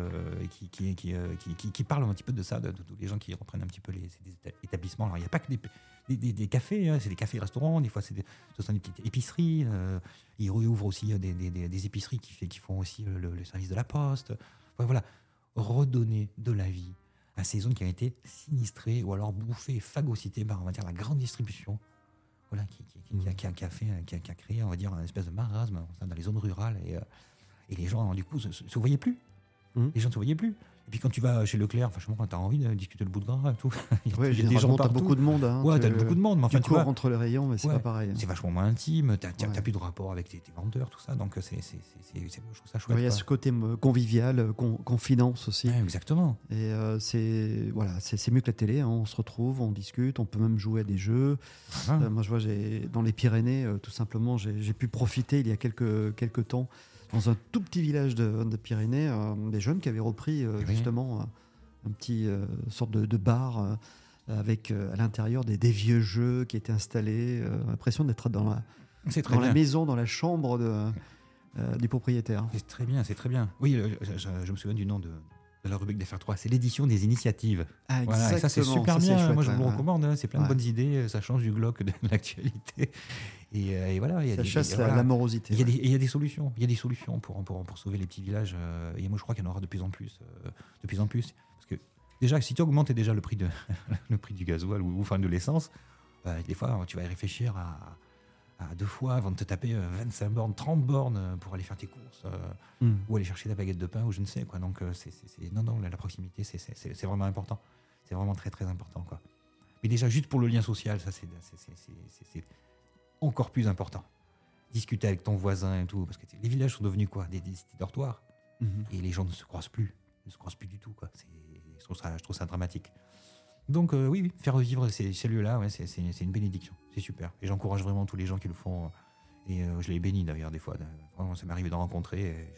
qui parle un petit peu de ça, de tous les gens qui reprennent un petit peu les établissements. Alors il n'y a pas que des cafés, c'est des cafés-restaurants, des fois ce sont des petites épiceries. Ils réouvrent aussi des épiceries qui font aussi le service de la poste. Voilà, redonner de la vie à ces zones qui ont été sinistrées ou alors bouffées, phagocytées par, on va dire, la grande distribution. Voilà, qui a créé, on va dire, une espèce de marasme dans les zones rurales et les gens, du coup, se voyaient plus. Les gens ne se voyaient plus. Et puis quand tu vas chez Leclerc, franchement, t'as envie de discuter le bout de gras et tout. Ouais, généralement, t'as beaucoup de monde. Hein, ouais, t'as beaucoup de monde. Mais enfin, tu cours entre les rayons, mais c'est pas pareil. C'est vachement moins intime, t'as plus de rapport avec tes vendeurs, tout ça. Donc, je trouve ça chouette. Il y a ce côté convivial, confidence aussi. Ouais, exactement. Et c'est mieux que la télé. Hein. On se retrouve, on discute, on peut même jouer à des jeux. Moi, je vois, dans les Pyrénées, tout simplement, j'ai pu profiter il y a quelques temps dans un tout petit village de Pyrénées, des jeunes qui avaient repris justement un petit sorte de bar avec à l'intérieur des vieux jeux qui étaient installés. L'impression d'être dans la maison, dans la chambre du propriétaire. C'est très bien, c'est très bien. Oui, je me souviens du nom de la rubrique d'FR3, c'est l'édition des initiatives. Ah, voilà, et ça, c'est super bien. Chouette, moi, je vous le recommande. Hein, c'est plein de bonnes idées. Ça change du glauque de l'actualité. Et voilà. Ça chasse la morosité. Il y a des solutions. Il y a des solutions pour sauver les petits villages. Et moi, je crois qu'il y en aura de plus en plus. Parce que déjà, si tu augmentes déjà le prix du gasoil ou enfin de l'essence, des fois, tu vas y réfléchir à 2 fois avant de te taper 25 bornes, 30 bornes pour aller faire tes courses ou aller chercher ta baguette de pain ou je ne sais quoi. Donc non, la proximité c'est vraiment important. C'est vraiment très très important quoi. Mais déjà juste pour le lien social, ça c'est encore plus important. Discuter avec ton voisin et tout, parce que les villages sont devenus quoi, des cités dortoirs et les gens ne se croisent plus du tout quoi. Je trouve ça dramatique. Donc oui, faire revivre ces lieux-là, c'est une bénédiction, c'est super. Et j'encourage vraiment tous les gens qui le font. Et je les bénis d'ailleurs des fois. Vraiment, ça m'est arrivé d'en rencontrer. Et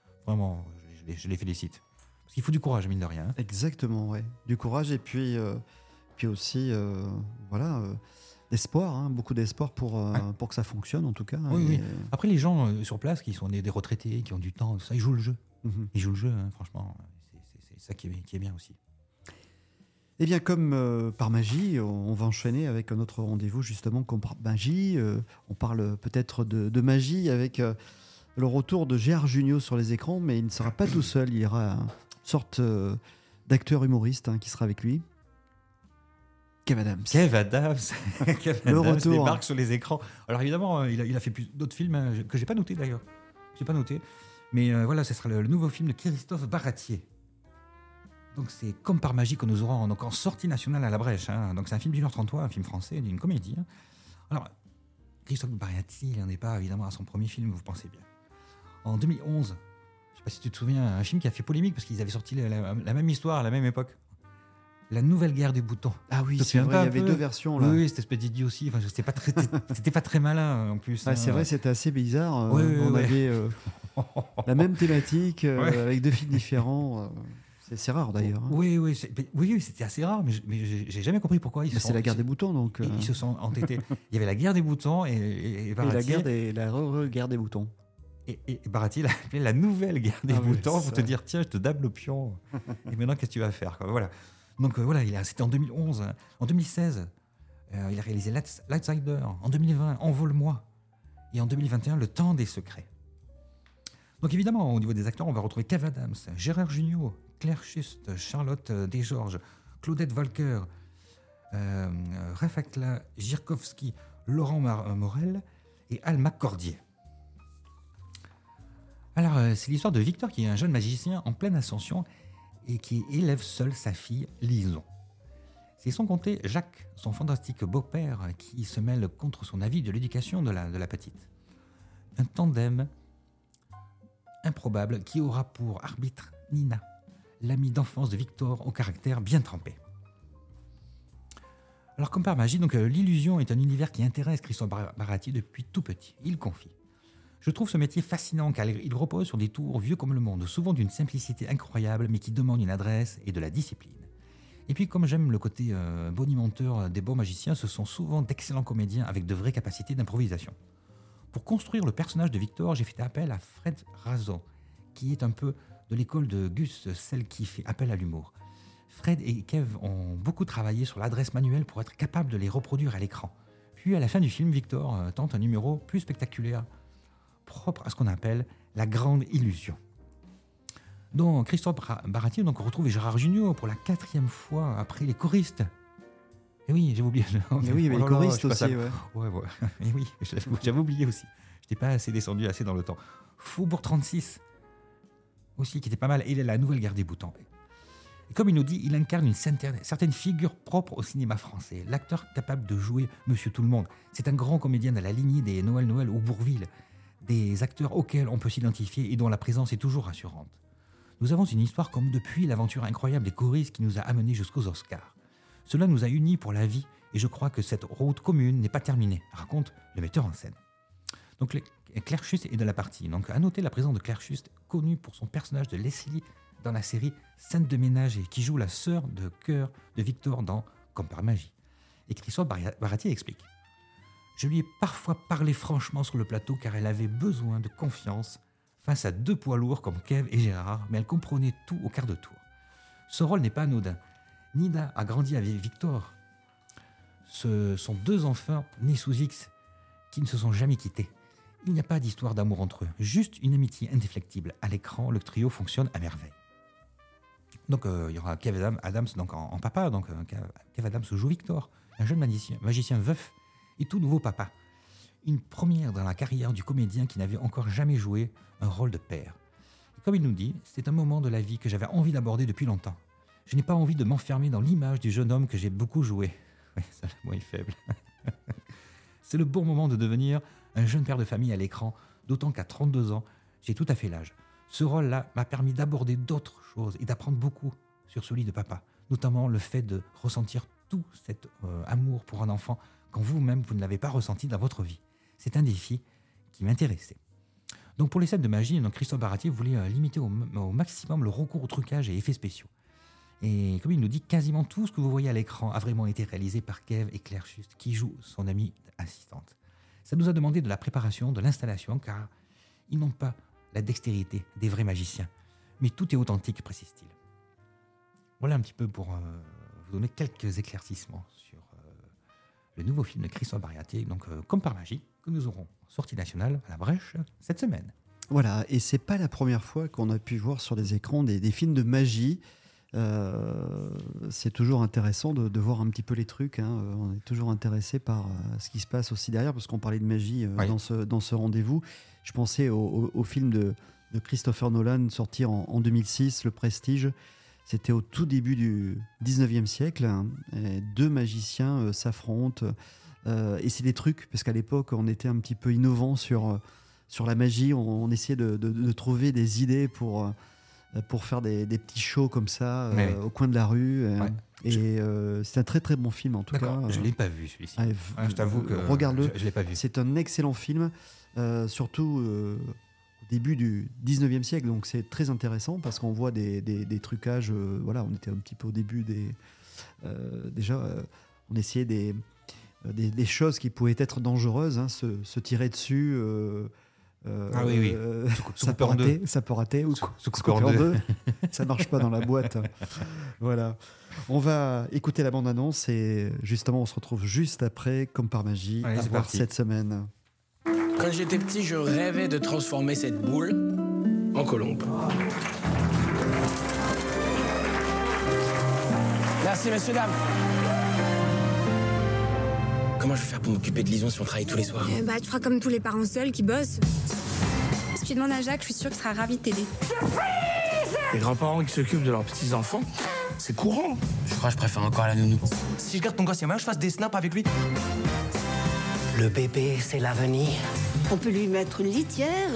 je les félicite. Parce qu'il faut du courage, mine de rien. Hein. Exactement, ouais. Du courage et puis aussi, d'espoir, hein, beaucoup d'espoir pour que ça fonctionne en tout cas. Oui. Après, les gens sur place, qui sont des retraités, qui ont du temps, tout ça, ils jouent le jeu. Ils jouent le jeu, hein, franchement. C'est ça qui est bien aussi. Eh bien, comme par magie, on va enchaîner avec notre rendez-vous, justement, comme par magie. On parle peut-être de magie avec le retour de Gérard Jugnot sur les écrans, mais il ne sera pas tout seul. Il y aura une sorte d'acteur humoriste qui sera avec lui. Kev Adams. Le retour débarque sur les écrans. Alors évidemment, il a fait d'autres films que j'ai pas noté d'ailleurs. Mais voilà, ce sera le nouveau film de Christophe Baratier. Donc c'est comme par magie que nous aurons en sortie nationale à la Brèche. Hein. Donc c'est un film d'1h33, un film français, d'une comédie. Hein. Alors, Christophe Baratier, il n'en est pas évidemment à son premier film, vous pensez bien. En 2011, je ne sais pas si tu te souviens, un film qui a fait polémique parce qu'ils avaient sorti la même histoire à la même époque. La Nouvelle Guerre des Boutons. Ah oui, c'est vrai, il y avait 2 versions là. Oui, cette espèce d'idiotie. Enfin, c'était pas très malin en plus. Ah, c'est vrai, c'était assez bizarre. On avait la même thématique avec 2 films différents. C'est rare d'ailleurs. Hein. Oui, c'était assez rare, mais j'ai jamais compris pourquoi. C'est la guerre des boutons, donc. Ils se sont entêtés. Il y avait la guerre des boutons et Baratier. La guerre des boutons. Et Baratier l'a appelé la nouvelle guerre des boutons pour te dire tiens, je te dable le pion. Et maintenant, qu'est-ce que tu vas faire quoi. Voilà. Donc voilà, c'était en 2011. En 2016, il a réalisé L'Outsider. En 2020, Envole-moi. Et en 2021, Le Temps des secrets. Donc évidemment, au niveau des acteurs, on va retrouver Kev Adams, Gérard Jugnot, Claire Schust, Charlotte Desgeorges, Claudette Volcker, Rafakla Girkovski, Laurent Morel et Alma Cordier. Alors, c'est l'histoire de Victor, qui est un jeune magicien en pleine ascension et qui élève seul sa fille Lison. C'est sans compter Jacques, son fantastique beau-père, qui se mêle contre son avis de l'éducation de la petite. Un tandem improbable qui aura pour arbitre Nina, l'amie d'enfance de Victor au caractère bien trempé. Alors comme par magie, donc, l'illusion est un univers qui intéresse Christophe Baratier depuis tout petit. Il confie. Je trouve ce métier fascinant car il repose sur des tours vieux comme le monde, souvent d'une simplicité incroyable mais qui demande une adresse et de la discipline. Et puis comme j'aime le côté bonimenteur des bons magiciens, ce sont souvent d'excellents comédiens avec de vraies capacités d'improvisation. Pour construire le personnage de Victor, j'ai fait appel à Fred Razzo, qui est un peu de l'école de Gus, celle qui fait appel à l'humour. Fred et Kev ont beaucoup travaillé sur l'adresse manuelle pour être capables de les reproduire à l'écran. Puis à la fin du film, Victor tente un numéro plus spectaculaire, propre à ce qu'on appelle la grande illusion. Dans Christophe Baratier, donc, on retrouve Gérard Jugnot pour la 4e fois après les choristes. Et oui, j'avais oublié. Et oui, mais les choristes aussi, ouais. Et oui, j'avais oublié aussi. Je n'étais pas assez descendu assez dans le temps. Faubourg 36 aussi, qui était pas mal. Et la Nouvelle Guerre des Boutons. Et comme il nous dit, il incarne une certaine figure propre au cinéma français. L'acteur capable de jouer Monsieur Tout-le-Monde. C'est un grand comédien à la lignée des Noël ou Bourvil. Des acteurs auxquels on peut s'identifier et dont la présence est toujours rassurante. Nous avons une histoire comme depuis l'aventure incroyable des choristes qui nous a amenés jusqu'aux Oscars. Cela nous a unis pour la vie et je crois que cette route commune n'est pas terminée, raconte le metteur en scène. Donc Claire Schust est de la partie. Donc à noter la présence de Claire Schust, connue pour son personnage de Leslie dans la série Scène de ménage et qui joue la sœur de cœur de Victor dans Comme par magie. Et Christophe Baratier explique. Je lui ai parfois parlé franchement sur le plateau car elle avait besoin de confiance face à 2 poids lourds comme Kev et Gérard, mais elle comprenait tout au quart de tour. Ce rôle n'est pas anodin. Nida a grandi avec Victor. Ce sont 2 enfants nés sous X qui ne se sont jamais quittés. Il n'y a pas d'histoire d'amour entre eux, juste une amitié indéflectible. À l'écran, le trio fonctionne à merveille. Donc il y aura Kev Adams donc, en papa. Donc Kev Adams joue Victor, un jeune magicien veuf et tout nouveau papa. Une première dans la carrière du comédien qui n'avait encore jamais joué un rôle de père. Et comme il nous dit, c'est un moment de la vie que j'avais envie d'aborder depuis longtemps. Je n'ai pas envie de m'enfermer dans l'image du jeune homme que j'ai beaucoup joué. Oui, ça, le mot est faible. C'est le bon moment de devenir un jeune père de famille à l'écran, d'autant qu'à 32 ans, j'ai tout à fait l'âge. Ce rôle-là m'a permis d'aborder d'autres choses et d'apprendre beaucoup sur celui de papa, notamment le fait de ressentir tout cet amour pour un enfant quand vous-même, vous ne l'avez pas ressenti dans votre vie. C'est un défi qui m'intéressait. Donc pour les scènes de magie, donc Christophe Baratier voulait limiter au maximum le recours au trucage et effets spéciaux. Et comme il nous dit, quasiment tout ce que vous voyez à l'écran a vraiment été réalisé par Kev et Claire Schust, qui jouent son amie assistante. Ça nous a demandé de la préparation, de l'installation, car ils n'ont pas la dextérité des vrais magiciens. Mais tout est authentique, précise-t-il. Voilà un petit peu pour vous donner quelques éclaircissements sur le nouveau film de Christophe Baratier, donc Comme par magie, que nous aurons en sortie nationale à la Brèche cette semaine. Voilà, et c'est pas la première fois qu'on a pu voir sur des écrans des films de magie. C'est toujours intéressant de voir un petit peu les trucs. Hein. On est toujours intéressé par ce qui se passe aussi derrière, parce qu'on parlait de magie oui. dans ce rendez-vous. Je pensais au film de Christopher Nolan sorti en 2006, Le Prestige. C'était au tout début du 19e siècle. Hein. 2 magiciens s'affrontent. Et c'est des trucs, parce qu'à l'époque, on était un petit peu innovant sur la magie. On essayait de trouver des idées pour faire des petits shows comme ça au coin de la rue. Ouais. Et c'est un très très bon film en tout cas. Je ne l'ai pas vu celui-ci. Je t'avoue que regarde-le. Je l'ai pas vu. C'est un excellent film, surtout au début du 19e siècle. Donc c'est très intéressant parce qu'on voit des trucages. Voilà, on était un petit peu au début déjà, on essayait des choses qui pouvaient être dangereuses, hein, se tirer dessus. Oui. Ça peut rater ou couper en deux. Ça marche pas dans la boîte. Voilà. On va écouter la bande-annonce et justement on se retrouve juste après, comme par magie, à voir cette semaine. Quand j'étais petit, je rêvais de transformer cette boule en colombe. Merci, messieurs, dames. Comment je vais faire pour m'occuper de Lison si on travaille tous les soirs ? Tu feras comme tous les parents seuls qui bossent. Si tu demandes à Jacques, je suis sûre qu'il sera ravi de t'aider. Les grands-parents qui s'occupent de leurs petits-enfants, c'est courant. Je crois que je préfère encore la nounou. Si je garde ton gosse, il y a moyen que je fasse des snaps avec lui. Le bébé, c'est l'avenir. On peut lui mettre une litière.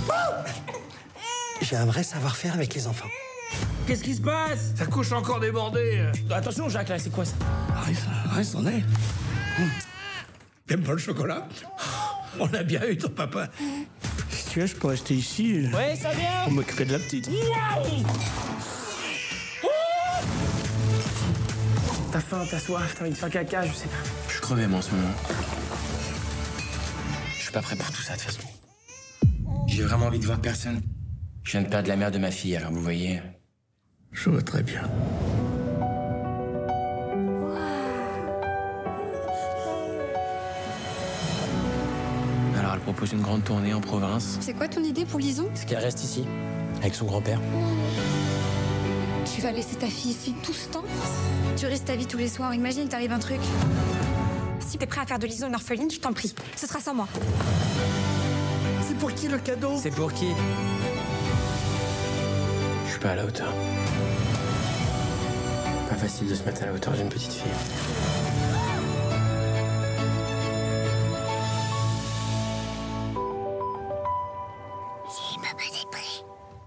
J'ai un vrai savoir-faire avec les enfants. Qu'est-ce qui se passe ? Sa couche encore débordée. Attention, Jacques, là, c'est quoi ça ? Reste en est. T'aimes pas le chocolat ? On a bien eu ton papa. Si tu veux, je peux rester ici. Ouais, ça vient. Pour m'occuper de la petite. Wow. T'as faim, t'as soif, t'as envie de faire caca, je sais pas. Je suis crevé, moi, en ce moment. Je suis pas prêt pour tout ça, de toute façon. J'ai vraiment envie de voir personne. Je viens de perdre la mère de ma fille, alors vous voyez. Je vois très bien. Alors, elle propose une grande tournée en province. C'est quoi ton idée pour Lison ? Parce qu'elle reste ici, avec son grand-père. Tu vas laisser ta fille ici tout ce temps ? Tu risques ta vie tous les soirs, imagine, t'arrive un truc. Si t'es prêt à faire de Lison une orpheline, je t'en prie. Ce sera sans moi. C'est pour qui le cadeau ? C'est pour qui ? Je suis pas à la hauteur. Pas facile de se mettre à la hauteur d'une petite fille. Si papa est prêt.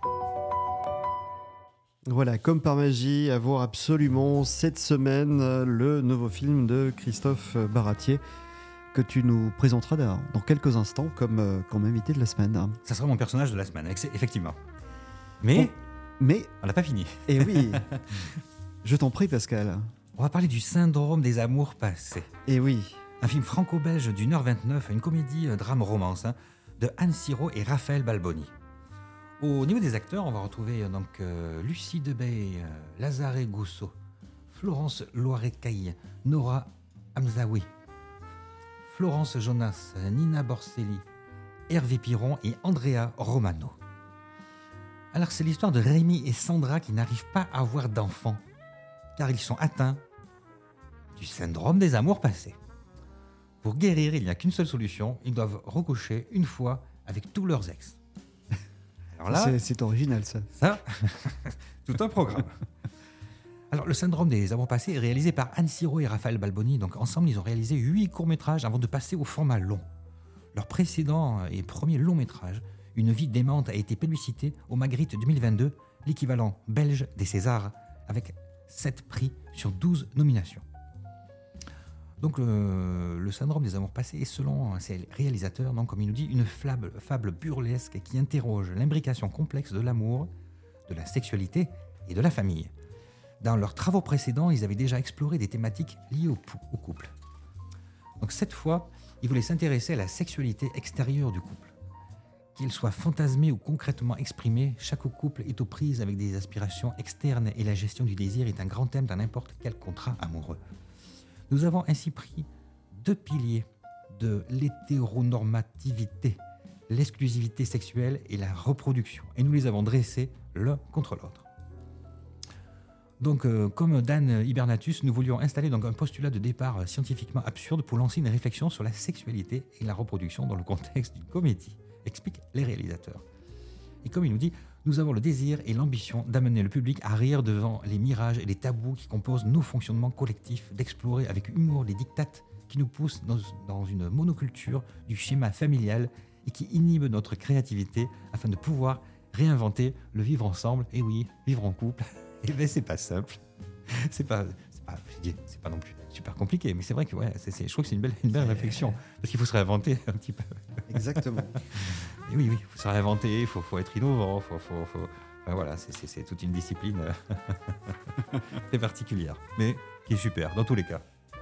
Voilà, comme par magie, à voir absolument cette semaine le nouveau film de Christophe Baratier que tu nous présenteras dans quelques instants comme invité de la semaine. Ça sera mon personnage de la semaine, effectivement. Mais on n'a pas fini. Et oui, je t'en prie Pascal. On va parler du syndrome des amours passés. Et oui. Un film franco-belge d'1h29, une comédie drame-romance de Anne Siro et Raphaël Balboni. Au niveau des acteurs, on va retrouver Lucie Debey, Lazare Gousso, Florence Loiret-Caille, Nora Hamzaoui, Florence Jonas, Nina Borselli, Hervé Piron et Andrea Romano. Alors c'est l'histoire de Rémi et Sandra qui n'arrivent pas à avoir d'enfants car ils sont atteints du syndrome des amours passés. Pour guérir, il n'y a qu'une seule solution, ils doivent recoucher une fois avec tous leurs ex. Alors là, c'est original ça. Ça, tout un programme. Alors, le syndrome des amours passés est réalisé par Anne Siro et Raphaël Balboni. Donc, ensemble, ils ont réalisé 8 courts-métrages avant de passer au format long. Leur précédent et premier long-métrage, Une vie démente, a été publicité au Magritte 2022, l'équivalent belge des Césars, avec 7 prix sur 12 nominations. Donc, le syndrome des amours passés est, selon ses réalisateurs, donc, comme il nous dit, une fable burlesque qui interroge l'imbrication complexe de l'amour, de la sexualité et de la famille. Dans leurs travaux précédents, ils avaient déjà exploré des thématiques liées au couple. Donc cette fois, ils voulaient s'intéresser à la sexualité extérieure du couple. Qu'il soit fantasmé ou concrètement exprimé, chaque couple est aux prises avec des aspirations externes et la gestion du désir est un grand thème dans n'importe quel contrat amoureux. Nous avons ainsi pris 2 piliers de l'hétéronormativité, l'exclusivité sexuelle et la reproduction, et nous les avons dressés l'un contre l'autre. Donc, comme Dan Hibernatus, nous voulions installer donc un postulat de départ scientifiquement absurde pour lancer une réflexion sur la sexualité et la reproduction dans le contexte d'une comédie, expliquent les réalisateurs. Et comme il nous dit, nous avons le désir et l'ambition d'amener le public à rire devant les mirages et les tabous qui composent nos fonctionnements collectifs, d'explorer avec humour les dictates qui nous poussent dans une monoculture du schéma familial et qui inhibent notre créativité afin de pouvoir réinventer le vivre ensemble. Et oui, vivre en couple. Eh bien, c'est pas simple. C'est pas non plus super compliqué, mais c'est vrai que je trouve que c'est une belle réflexion. Parce qu'il faut se réinventer un petit peu. Exactement. Et oui, il faut se réinventer, il faut être innovant, voilà, c'est toute une discipline très particulière, mais qui est super, dans tous les cas.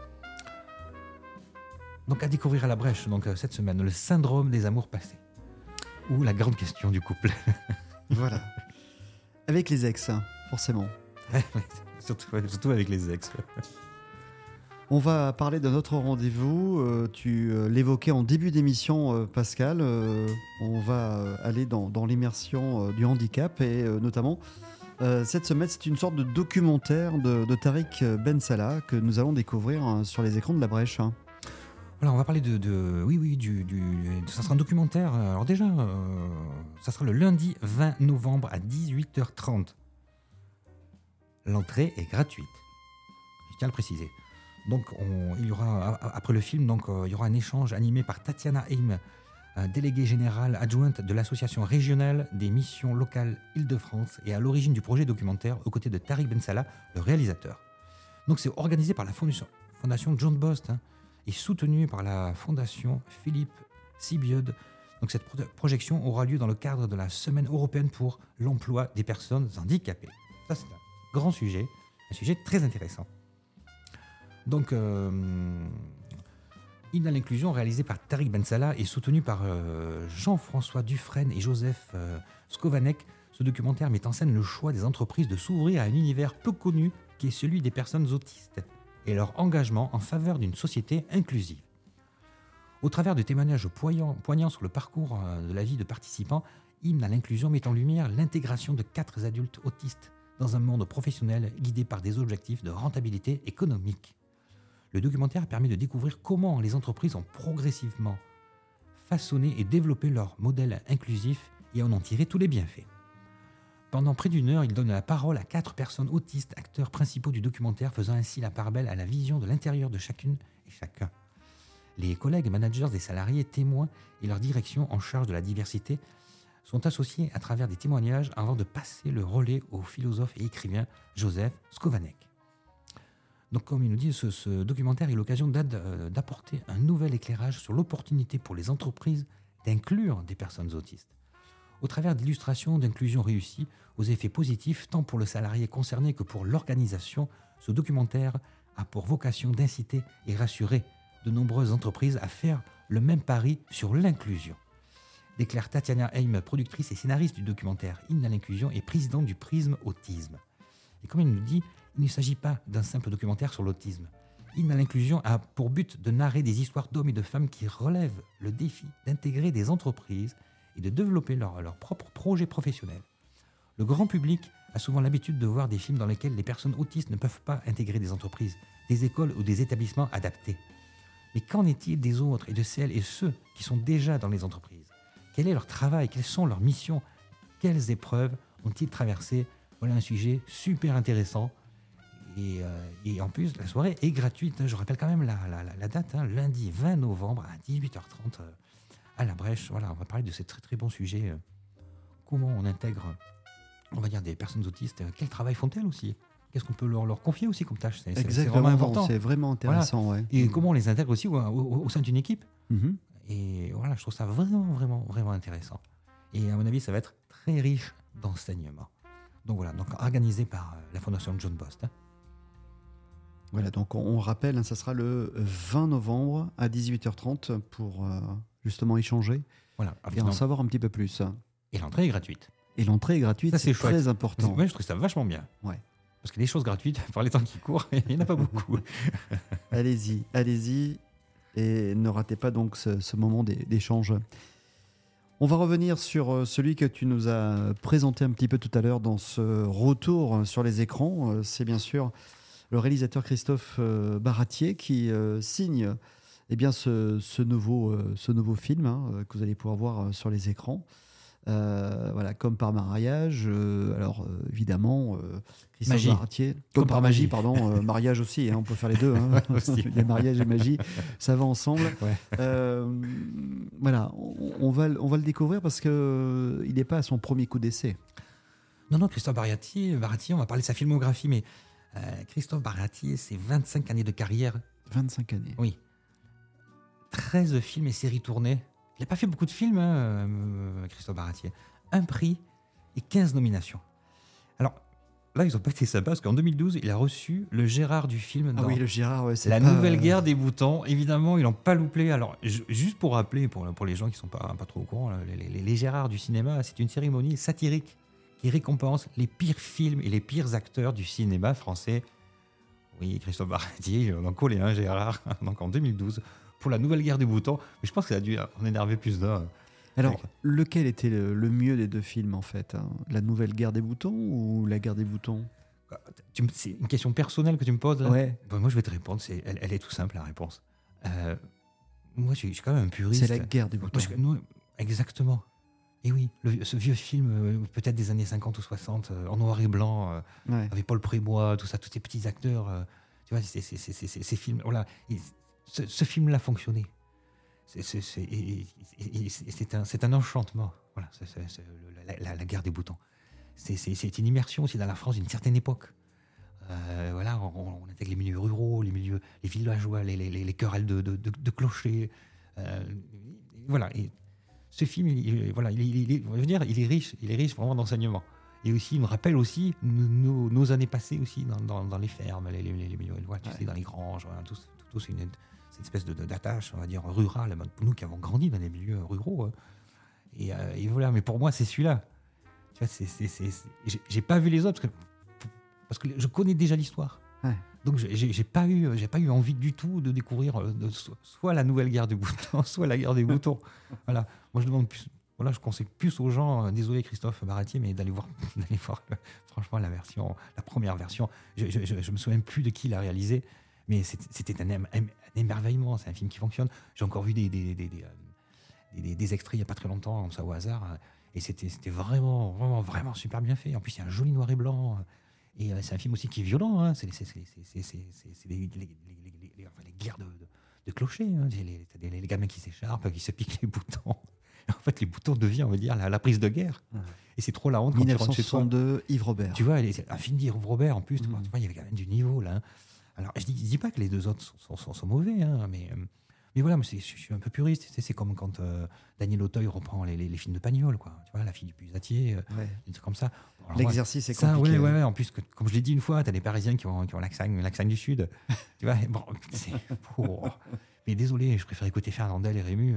Donc, à découvrir à la brèche, donc, cette semaine, le syndrome des amours passés. Ou la grande question du couple. Voilà. Avec les ex, forcément. surtout avec les ex. On va parler de notre rendez-vous. Tu l'évoquais en début d'émission, Pascal. On va aller dans l'immersion du handicap et notamment cette semaine, c'est une sorte de documentaire de Tariq Ben Salah que nous allons découvrir sur les écrans de la Brèche. Voilà, on va parler ça sera un documentaire. Alors déjà, ça sera le lundi 20 novembre à 18h30. L'entrée est gratuite. Je tiens à le préciser. Donc, il y aura, après le film, il y aura un échange animé par Tatiana Heim, déléguée générale adjointe de l'association régionale des missions locales Île-de-France et à l'origine du projet documentaire aux côtés de Tariq Ben Salah, le réalisateur. Donc, c'est organisé par la fondation John Bost et soutenu par la fondation Philippe Sibiod. Donc, cette projection aura lieu dans le cadre de la Semaine européenne pour l'emploi des personnes handicapées. Ça, c'est un grand sujet, un sujet très intéressant. Donc, Hymne à l'inclusion, réalisé par Tariq Ben Salah et soutenu par Jean-François Dufresne et Joseph Skovanec, ce documentaire met en scène le choix des entreprises de s'ouvrir à un univers peu connu qui est celui des personnes autistes et leur engagement en faveur d'une société inclusive. Au travers de témoignages poignants sur le parcours de la vie de participants, Hymne à l'inclusion met en lumière l'intégration de 4 adultes autistes dans un monde professionnel guidé par des objectifs de rentabilité économique. Le documentaire permet de découvrir comment les entreprises ont progressivement façonné et développé leur modèle inclusif et en ont tiré tous les bienfaits. pendant près d'une heure, il donne la parole à 4 personnes autistes, acteurs principaux du documentaire, faisant ainsi la part belle à la vision de l'intérieur de chacune et chacun. Les collègues, managers des salariés, témoins et leur direction en charge de la diversité sont associés à travers des témoignages avant de passer le relais au philosophe et écrivain Joseph Skovanec. Donc, comme il nous dit, ce documentaire est l'occasion d'apporter un nouvel éclairage sur l'opportunité pour les entreprises d'inclure des personnes autistes. Au travers d'illustrations d'inclusion réussies aux effets positifs tant pour le salarié concerné que pour l'organisation, ce documentaire a pour vocation d'inciter et rassurer de nombreuses entreprises à faire le même pari sur l'inclusion. Déclare Tatiana Heim, productrice et scénariste du documentaire Hymne à l'inclusion et présidente du Prisme Autisme. Et comme il nous dit, il ne s'agit pas d'un simple documentaire sur l'autisme. Hymne à l'inclusion a pour but de narrer des histoires d'hommes et de femmes qui relèvent le défi d'intégrer des entreprises et de développer leur propre projet professionnel. Le grand public a souvent l'habitude de voir des films dans lesquels les personnes autistes ne peuvent pas intégrer des entreprises, des écoles ou des établissements adaptés. Mais qu'en est-il des autres et de celles et ceux qui sont déjà dans les entreprises ? Quel est leur travail ? Quelles sont leurs missions ? Quelles épreuves ont-ils traversées ? Voilà un sujet super intéressant. Et en plus, la soirée est gratuite. Je rappelle quand même la date, lundi 20 novembre à 18h30 à la Brèche. Voilà, on va parler de ces très très bons sujets. Comment on intègre, on va dire, des personnes autistes. Quel travail font-elles aussi ? Qu'est-ce qu'on peut leur confier aussi comme tâche ? C'est vraiment important. C'est vraiment intéressant. Voilà. Ouais. Et comment on les intègre aussi au sein d'une équipe. Mm-hmm. Et voilà, je trouve ça vraiment intéressant. Et à mon avis, ça va être très riche d'enseignements. Donc voilà, organisé par la Fondation John Bost. Voilà, donc on rappelle, ça sera le 20 novembre à 18h30 pour justement échanger et en savoir un petit peu plus. Et l'entrée est gratuite. Ça, c'est très important. Moi, je trouve ça vachement bien. Ouais. Parce que les choses gratuites, par les temps qui courent, il n'y en a pas beaucoup. Allez-y. Et ne ratez pas donc ce moment d'échange. On va revenir sur celui que tu nous as présenté un petit peu tout à l'heure dans ce retour sur les écrans. C'est bien sûr le réalisateur Christophe Baratier qui signe ce nouveau film que vous allez pouvoir voir sur les écrans. Voilà, comme par mariage, évidemment, Christophe Baratier, comme par magie, pardon, mariage aussi, on peut faire les deux, les mariages et magie, ça va ensemble. Ouais. Voilà, on va le découvrir parce que il n'est pas à son premier coup d'essai. Non, Christophe Baratier, on va parler de sa filmographie, mais Christophe Baratier, c'est 25 années de carrière. 25 années. Oui. 13 films et séries tournées. Il n'a pas fait beaucoup de films, Christophe Baratier. 1 prix et 15 nominations. Alors, là, ils n'ont pas été sympas parce qu'en 2012, il a reçu le Gérard du film. Ah oui, le Gérard, ouais, c'est La Nouvelle Guerre des Boutons. Évidemment, ils n'ont pas loupé. Alors, juste pour rappeler, pour les gens qui ne sont pas trop au courant, les Gérards du cinéma, c'est une cérémonie satirique qui récompense les pires films et les pires acteurs du cinéma français. Oui, Christophe Baratier, on en collait un Gérard, donc en 2012. Pour La Nouvelle Guerre des Boutons, mais je pense que ça a dû en énerver plus d'un. Alors, lequel était le mieux des deux films, en fait, La Nouvelle Guerre des Boutons ou La Guerre des Boutons ? C'est une question personnelle que tu me poses. Ouais. Bon, moi, je vais te répondre. Elle est tout simple, la réponse. Moi, je suis quand même un puriste. C'est La Guerre des Boutons. Exactement. Et oui, ce vieux film, peut-être des années 50 ou 60, en noir et blanc, avec Paul Prébois, tout ça, tous ces petits acteurs. Tu vois, ces films... Voilà. Ce film-là fonctionné. C'est un enchantement. Voilà, la guerre des boutons. C'est une immersion aussi dans la France d'une certaine époque. Voilà, on intègre les milieux ruraux, les villageois, les querelles de clochers. Voilà. Et ce film, il est riche vraiment d'enseignements. Et aussi, il me rappelle aussi nos années passées aussi dans les fermes, les milieux, tu sais, dans les granges, voilà, tous cette espèce d'attache, on va dire, rurale, nous qui avons grandi dans les milieux ruraux. Et voilà, mais pour moi, c'est celui-là. Tu vois, j'ai pas vu les autres parce que je connais déjà l'histoire. Ouais. Donc, j'ai pas eu envie du tout de découvrir soit La Nouvelle Guerre des Boutons, soit La Guerre des Boutons. Voilà. Moi, je demande plus. Voilà, je conseille plus aux gens, désolé Christophe Baratier, mais d'aller voir franchement la première version. Je me souviens plus de qui l'a réalisé, mais c'était un émerveillement. C'est un film qui fonctionne. J'ai encore vu des extraits il n'y a pas très longtemps, comme ça au hasard. Et c'était vraiment super bien fait. En plus, il y a un joli noir et blanc. Et c'est un film aussi qui est violent. Hein. C'est les guerres de clochers. Hein. Les gamins qui s'écharpent, qui se piquent les boutons. En fait, les boutons deviennent, on va dire, la prise de guerre. Et c'est trop la honte quand tu rentres chez toi. 1962, Yves Robert. Tu vois, c'est un film d'Yves Robert en plus. Tu vois, il y avait quand même du niveau là. Alors, je dis pas que les deux autres sont mauvais, hein, mais voilà, je suis un peu puriste. C'est comme quand Daniel Auteuil reprend les films de Pagnol, quoi. Tu vois, La fille du puisatier, des trucs comme ça. Alors, l'exercice est compliqué. Ouais. En plus, comme je l'ai dit une fois, tu as des Parisiens qui ont l'accent du Sud. Tu vois, bon, mais désolé, je préfère écouter Fernandel et Rému.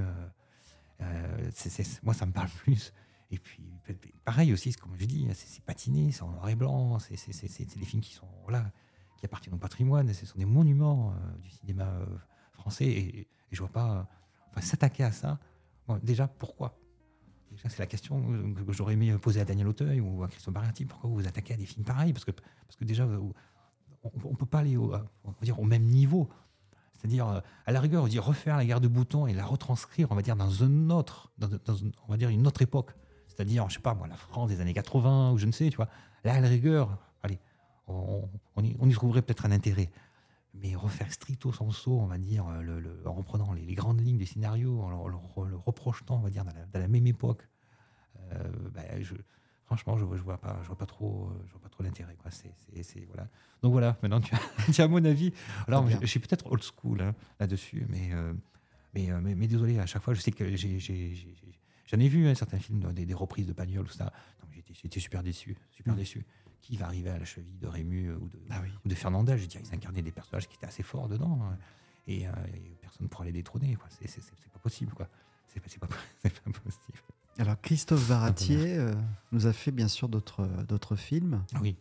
Moi, ça me parle plus. Et puis, pareil aussi, comme je dis, c'est patiné, c'est en noir et blanc, c'est des films qui sont là, qui appartiennent au patrimoine, ce sont des monuments du cinéma français, et je vois pas s'attaquer à ça. Bon, déjà, pourquoi ? Déjà, c'est la question que j'aurais aimé poser à Daniel Auteuil ou à Christophe Barati. Pourquoi vous vous attaquez à des films pareils ? Parce que déjà, on peut pas aller au même niveau. C'est-à-dire, à la rigueur, on dit refaire la guerre de Bouton et la retranscrire, on va dire, dans une autre époque. C'est-à-dire, je sais pas, moi, la France des années 80, ou je ne sais, tu vois. Là, à la rigueur, allez, on y trouverait peut-être un intérêt. Mais refaire stricto sensu, on va dire, en reprenant les grandes lignes du scénario, en le reprojetant, on va dire, dans la même époque, franchement, je vois pas trop l'intérêt, quoi. Voilà. Donc voilà, maintenant tu as mon avis. Alors, je suis peut-être old school là-dessus, mais désolé, à chaque fois, je sais que j'en ai vu certains films, des reprises de Pagnol, tout ça. J'étais super déçu. Qui va arriver à la cheville de Rému ou de Fernandel? Je veux dire, ils incarnaient des personnages qui étaient assez forts dedans, et personne ne pourra les détrôner, quoi. C'est pas possible, quoi. C'est pas possible. Alors, Christophe Baratier nous a fait bien sûr d'autres films. Oui.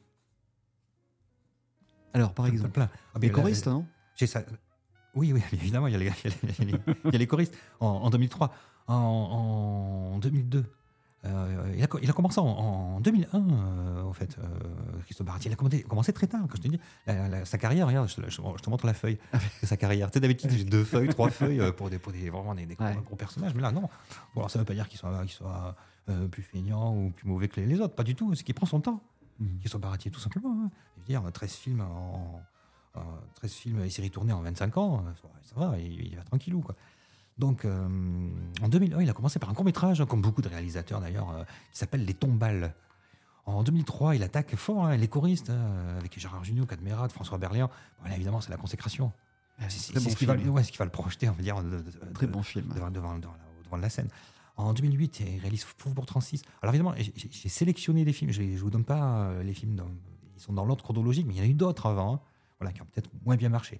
Alors, par exemple, les choristes, non? Oui, évidemment, il y a les choristes. En 2003, en 2002. Il a commencé en 2001, en fait, Christophe Baratier. Il a commencé très tard, quand je te dis. Sa carrière, regarde, je te montre la feuille de sa carrière. Tu sais, d'habitude, j'ai 2 feuilles, 3 feuilles pour des gros personnages. Mais là, non. Bon, alors, ça ne veut pas dire qu'il soit plus feignant ou plus mauvais que les autres. Pas du tout. C'est qu'il prend son temps. Christophe Baratier, tout simplement. Hein. Je veux dire, 13 films et séries tournées en 25 ans, ça va, il va tranquillou, quoi. Donc, en 2001, il a commencé par un court-métrage, comme beaucoup de réalisateurs d'ailleurs, qui s'appelle Les Tombales. En 2003, il attaque fort, Les choristes, avec Gérard Jugnot, Cadmerade, François Berléand. Bon, là, évidemment, c'est la consécration. C'est ce qui va le projeter, on va dire, très bon film. Devant la scène. En 2008, il réalise Faubourg 36. Alors évidemment, j'ai sélectionné des films. Je ne vous donne pas les films, ils sont dans l'ordre chronologique, mais il y en a eu d'autres avant, qui ont peut-être moins bien marché,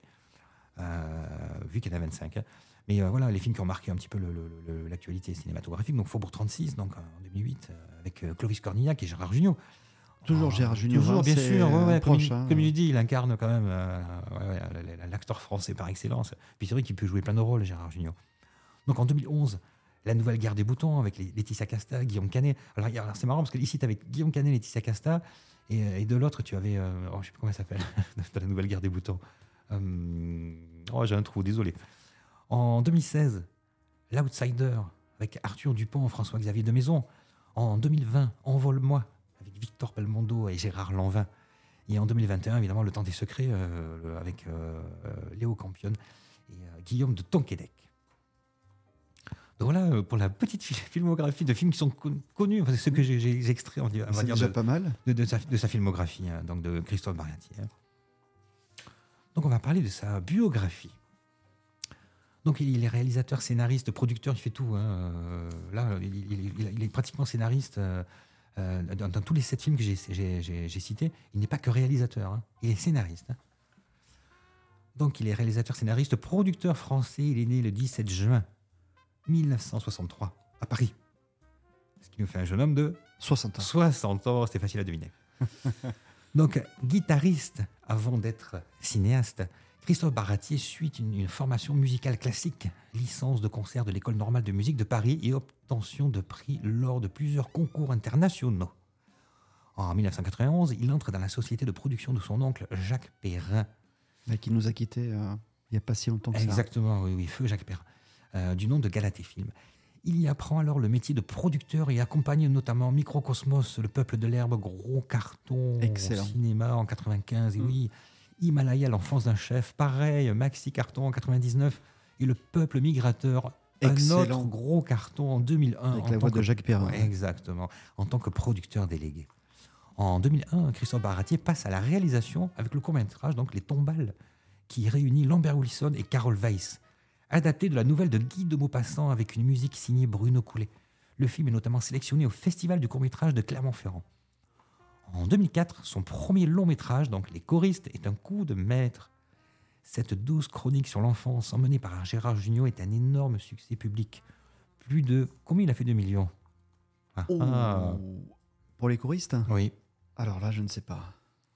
vu qu'il y en a 25. Mais voilà, les films qui ont marqué un petit peu l'actualité cinématographique. Donc Faubourg 36, donc, en 2008, avec Clovis Cornillac et Gérard Jugnot. Toujours Gérard Jugnot. Toujours, bien sûr. Comme je dis, il incarne quand même l'acteur français par excellence. Puis c'est vrai qu'il peut jouer plein de rôles, Gérard Jugnot. Donc en 2011, La Nouvelle Guerre des Boutons, avec Laetitia Casta, Guillaume Canet. Alors c'est marrant, parce que ici, tu avais Guillaume Canet, Laetitia Casta, et de l'autre, tu avais... je ne sais plus comment elle s'appelle, de La Nouvelle Guerre des Boutons. J'ai un trou, désolé. En 2016, L'Outsider, avec Arthur Dupont, François-Xavier de Maison. En 2020, Envole-moi, avec Victor Belmondo et Gérard Lanvin. Et en 2021, évidemment, Le Temps des Secrets, avec Léo Campion et Guillaume de Tonquédec. Donc voilà, pour la petite filmographie de films qui sont connus, c'est ce que j'ai extrait, on va dire, déjà pas mal. De sa filmographie, donc de Christophe Baratier. Donc on va parler de sa biographie. Donc il est réalisateur, scénariste, producteur, il fait tout. Là, il est pratiquement scénariste. Dans tous les 7 films que j'ai cités, il n'est pas que réalisateur, il est scénariste. Donc il est réalisateur, scénariste, producteur français. Il est né le 17 juin 1963 à Paris. Ce qui nous fait un jeune homme de 60 ans. 60 ans, c'était facile à deviner. Donc guitariste avant d'être cinéaste. Christophe Baratier suit une formation musicale classique, licence de concert de l'École normale de musique de Paris et obtention de prix lors de plusieurs concours internationaux. En 1991, il entre dans la société de production de son oncle Jacques Perrin. Qui nous a quittés il n'y a pas si longtemps que ça. Exactement, oui, feu Jacques Perrin, du nom de Galatée Film. Il y apprend alors le métier de producteur et accompagne notamment Microcosmos, Le Peuple de l'Herbe, gros carton Excellent. au cinéma en 95. Et oui, Himalaya, L'Enfance d'un chef, pareil, maxi carton en 99. Et Le Peuple migrateur, Excellent. un autre gros carton en 2001. Avec la voix de Jacques Perrin. Ouais, exactement, en tant que producteur délégué. En 2001, Christophe Baratier passe à la réalisation avec le court-métrage, donc Les Tombales, qui réunit Lambert Wilson et Carole Weiss. Adapté de la nouvelle de Guy de Maupassant avec une musique signée Bruno Coulet. Le film est notamment sélectionné au Festival du court-métrage de Clermont-Ferrand. En 2004, son premier long-métrage, donc Les Choristes, est un coup de maître. Cette douce chronique sur l'enfance emmenée par Gérard Jugnot est un énorme succès public. Plus de... Combien il a fait de millions ? Pour Les Choristes ? Oui. Alors là, je ne sais pas.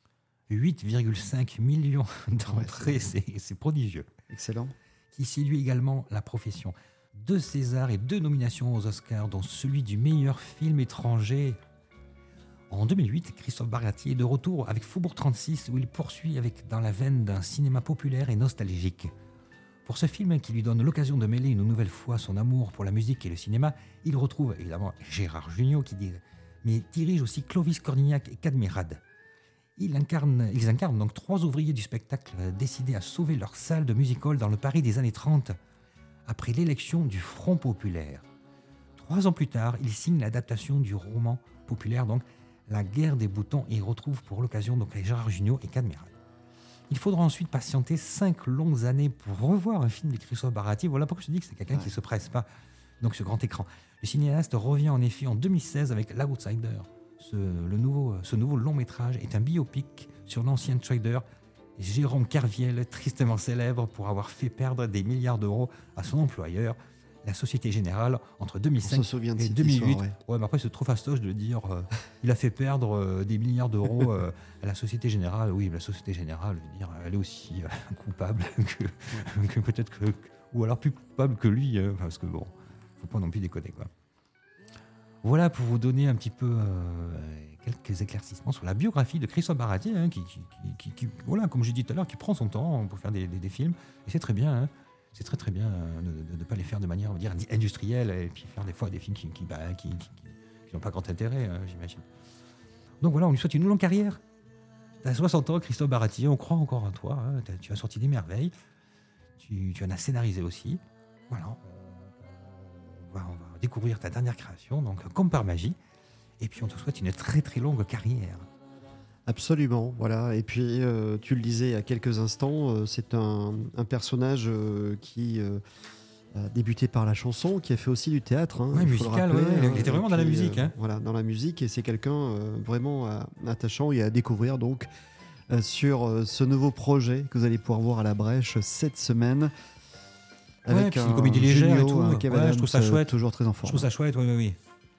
8,5 millions d'entrées, c'est prodigieux. Excellent. Qui séduit également la profession. 2 Césars et 2 nominations aux Oscars, dont celui du meilleur film étranger. En 2008, Christophe Baratier est de retour avec Faubourg 36, où il poursuit dans la veine d'un cinéma populaire et nostalgique. Pour ce film qui lui donne l'occasion de mêler une nouvelle fois son amour pour la musique et le cinéma, il retrouve évidemment Gérard Jugnot, mais dirige aussi Clovis Cornillac et Cadmerade. Ils incarnent donc 3 ouvriers du spectacle décidés à sauver leur salle de music-hall dans le Paris des années 30, après l'élection du Front populaire. 3 ans plus tard, ils signent l'adaptation du roman populaire, donc La guerre des boutons, et ils retrouvent pour l'occasion donc Gérard Jugnot et Cadmerade. Il faudra ensuite patienter 5 longues années pour revoir un film de Christophe Baratier. Voilà pourquoi je dis que c'est quelqu'un qui ne se presse pas, donc ce grand écran. Le cinéaste revient en effet en 2016 avec L'Outsider. Ce nouveau long-métrage est un biopic sur l'ancien trader Jérôme Kerviel, tristement célèbre pour avoir fait perdre des milliards d'euros à son employeur, la Société Générale, entre 2005 et 2008. Ouais, mais après, c'est trop fastoche de dire il a fait perdre des milliards d'euros à la Société Générale. Oui, mais la Société Générale, je veux dire, elle est aussi coupable que peut-être que... Ou alors plus coupable que lui, parce que bon, faut pas non plus déconner, quoi. Voilà pour vous donner un petit peu quelques éclaircissements sur la biographie de Christophe Baratier, qui, voilà, comme j'ai dit tout à l'heure, qui prend son temps pour faire des films. Et c'est très bien, c'est très bien de ne pas les faire de manière, on va dire, industrielle, et puis faire des fois des films qui n'ont pas grand intérêt, j'imagine. Donc voilà, on lui souhaite une longue carrière. T'as 60 ans, Christophe Baratier, on croit encore en toi, tu as sorti des merveilles, tu en as scénarisé aussi. Voilà. On va découvrir ta dernière création, donc comme par magie. Et puis on te souhaite une très très longue carrière. Absolument, voilà. Et puis tu le disais il y a quelques instants, c'est un personnage qui a débuté par la chanson, qui a fait aussi du théâtre. Oui, musical, il était vraiment dans la musique. Voilà, dans la musique, et c'est quelqu'un vraiment attachant et à découvrir donc sur ce nouveau projet que vous allez pouvoir voir à la Brèche cette semaine. Avec une comédie légère et tout. Je trouve ça chouette. Toujours très en forme. Je trouve ça chouette, oui.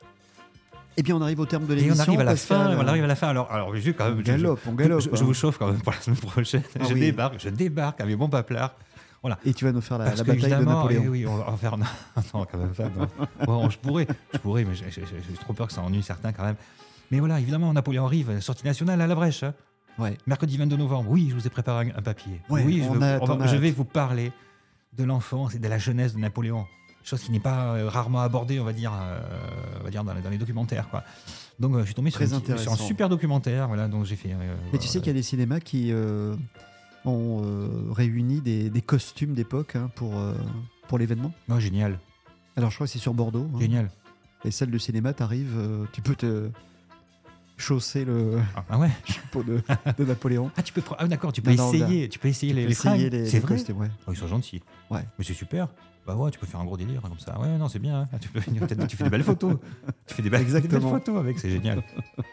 Et bien on arrive au terme de l'émission. Et on arrive à la fin. Alors je quand même. On galope. Je vous chauffe quand même pour la semaine prochaine. Je débarque avec mon paplard. Voilà. Et tu vas nous faire la bataille de Napoléon. Oui, on va faire. Non, quand même pas. Bon, je pourrais, mais j'ai trop peur que ça ennuie certains quand même. Mais voilà, évidemment, Napoléon arrive, sortie nationale à la Brèche. Ouais. Mercredi 22 novembre. Oui, je vous ai préparé un papier. Ouais, oui, je vais vous parler de l'enfance et de la jeunesse de Napoléon, chose qui n'est pas rarement abordée, on va dire dans les documentaires, quoi. Donc je suis tombé sur un super documentaire, voilà, donc j'ai fait. Et tu sais qu'il y a des cinémas qui ont réuni des costumes d'époque pour l'événement. Oh, génial. Alors je crois que c'est sur Bordeaux. Génial. Et salle de cinéma, t'arrives, tu peux te chausser le chapeau de Napoléon. Ah, d'accord, tu peux essayer les fringues. C'est vrai. Costumes, ouais. Oh, ils sont gentils. Ouais. Mais c'est super. Bah ouais, tu peux faire un gros délire comme ça. Ouais, non, c'est bien. Tu fais des belles photos. Tu fais des belles photos avec, c'est génial.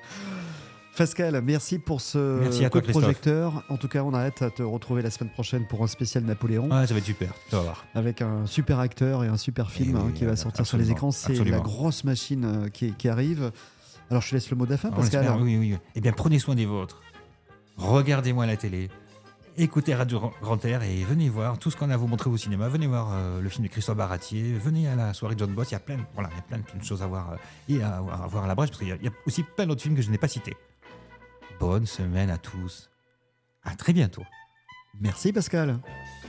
Pascal, merci pour ce coup de projecteur. En tout cas, on a hâte à te retrouver la semaine prochaine pour un spécial Napoléon. Ouais, ça va être super, tu vas voir. Avec un super acteur et un super film qui va sortir sur les écrans. C'est la grosse machine qui arrive. Alors, je te laisse le mot de la fin, Pascal. Oui. Eh bien, prenez soin des vôtres. Regardez-moi à la télé. Écoutez Radio Grand Air et venez voir tout ce qu'on a à vous montrer au cinéma. Venez voir le film de Christophe Baratier. Venez à la soirée John Boss. Il y a plein de choses à voir et à voir à la Brèche, parce qu'il y a aussi plein d'autres films que je n'ai pas cités. Bonne semaine à tous. À très bientôt. Merci, Pascal.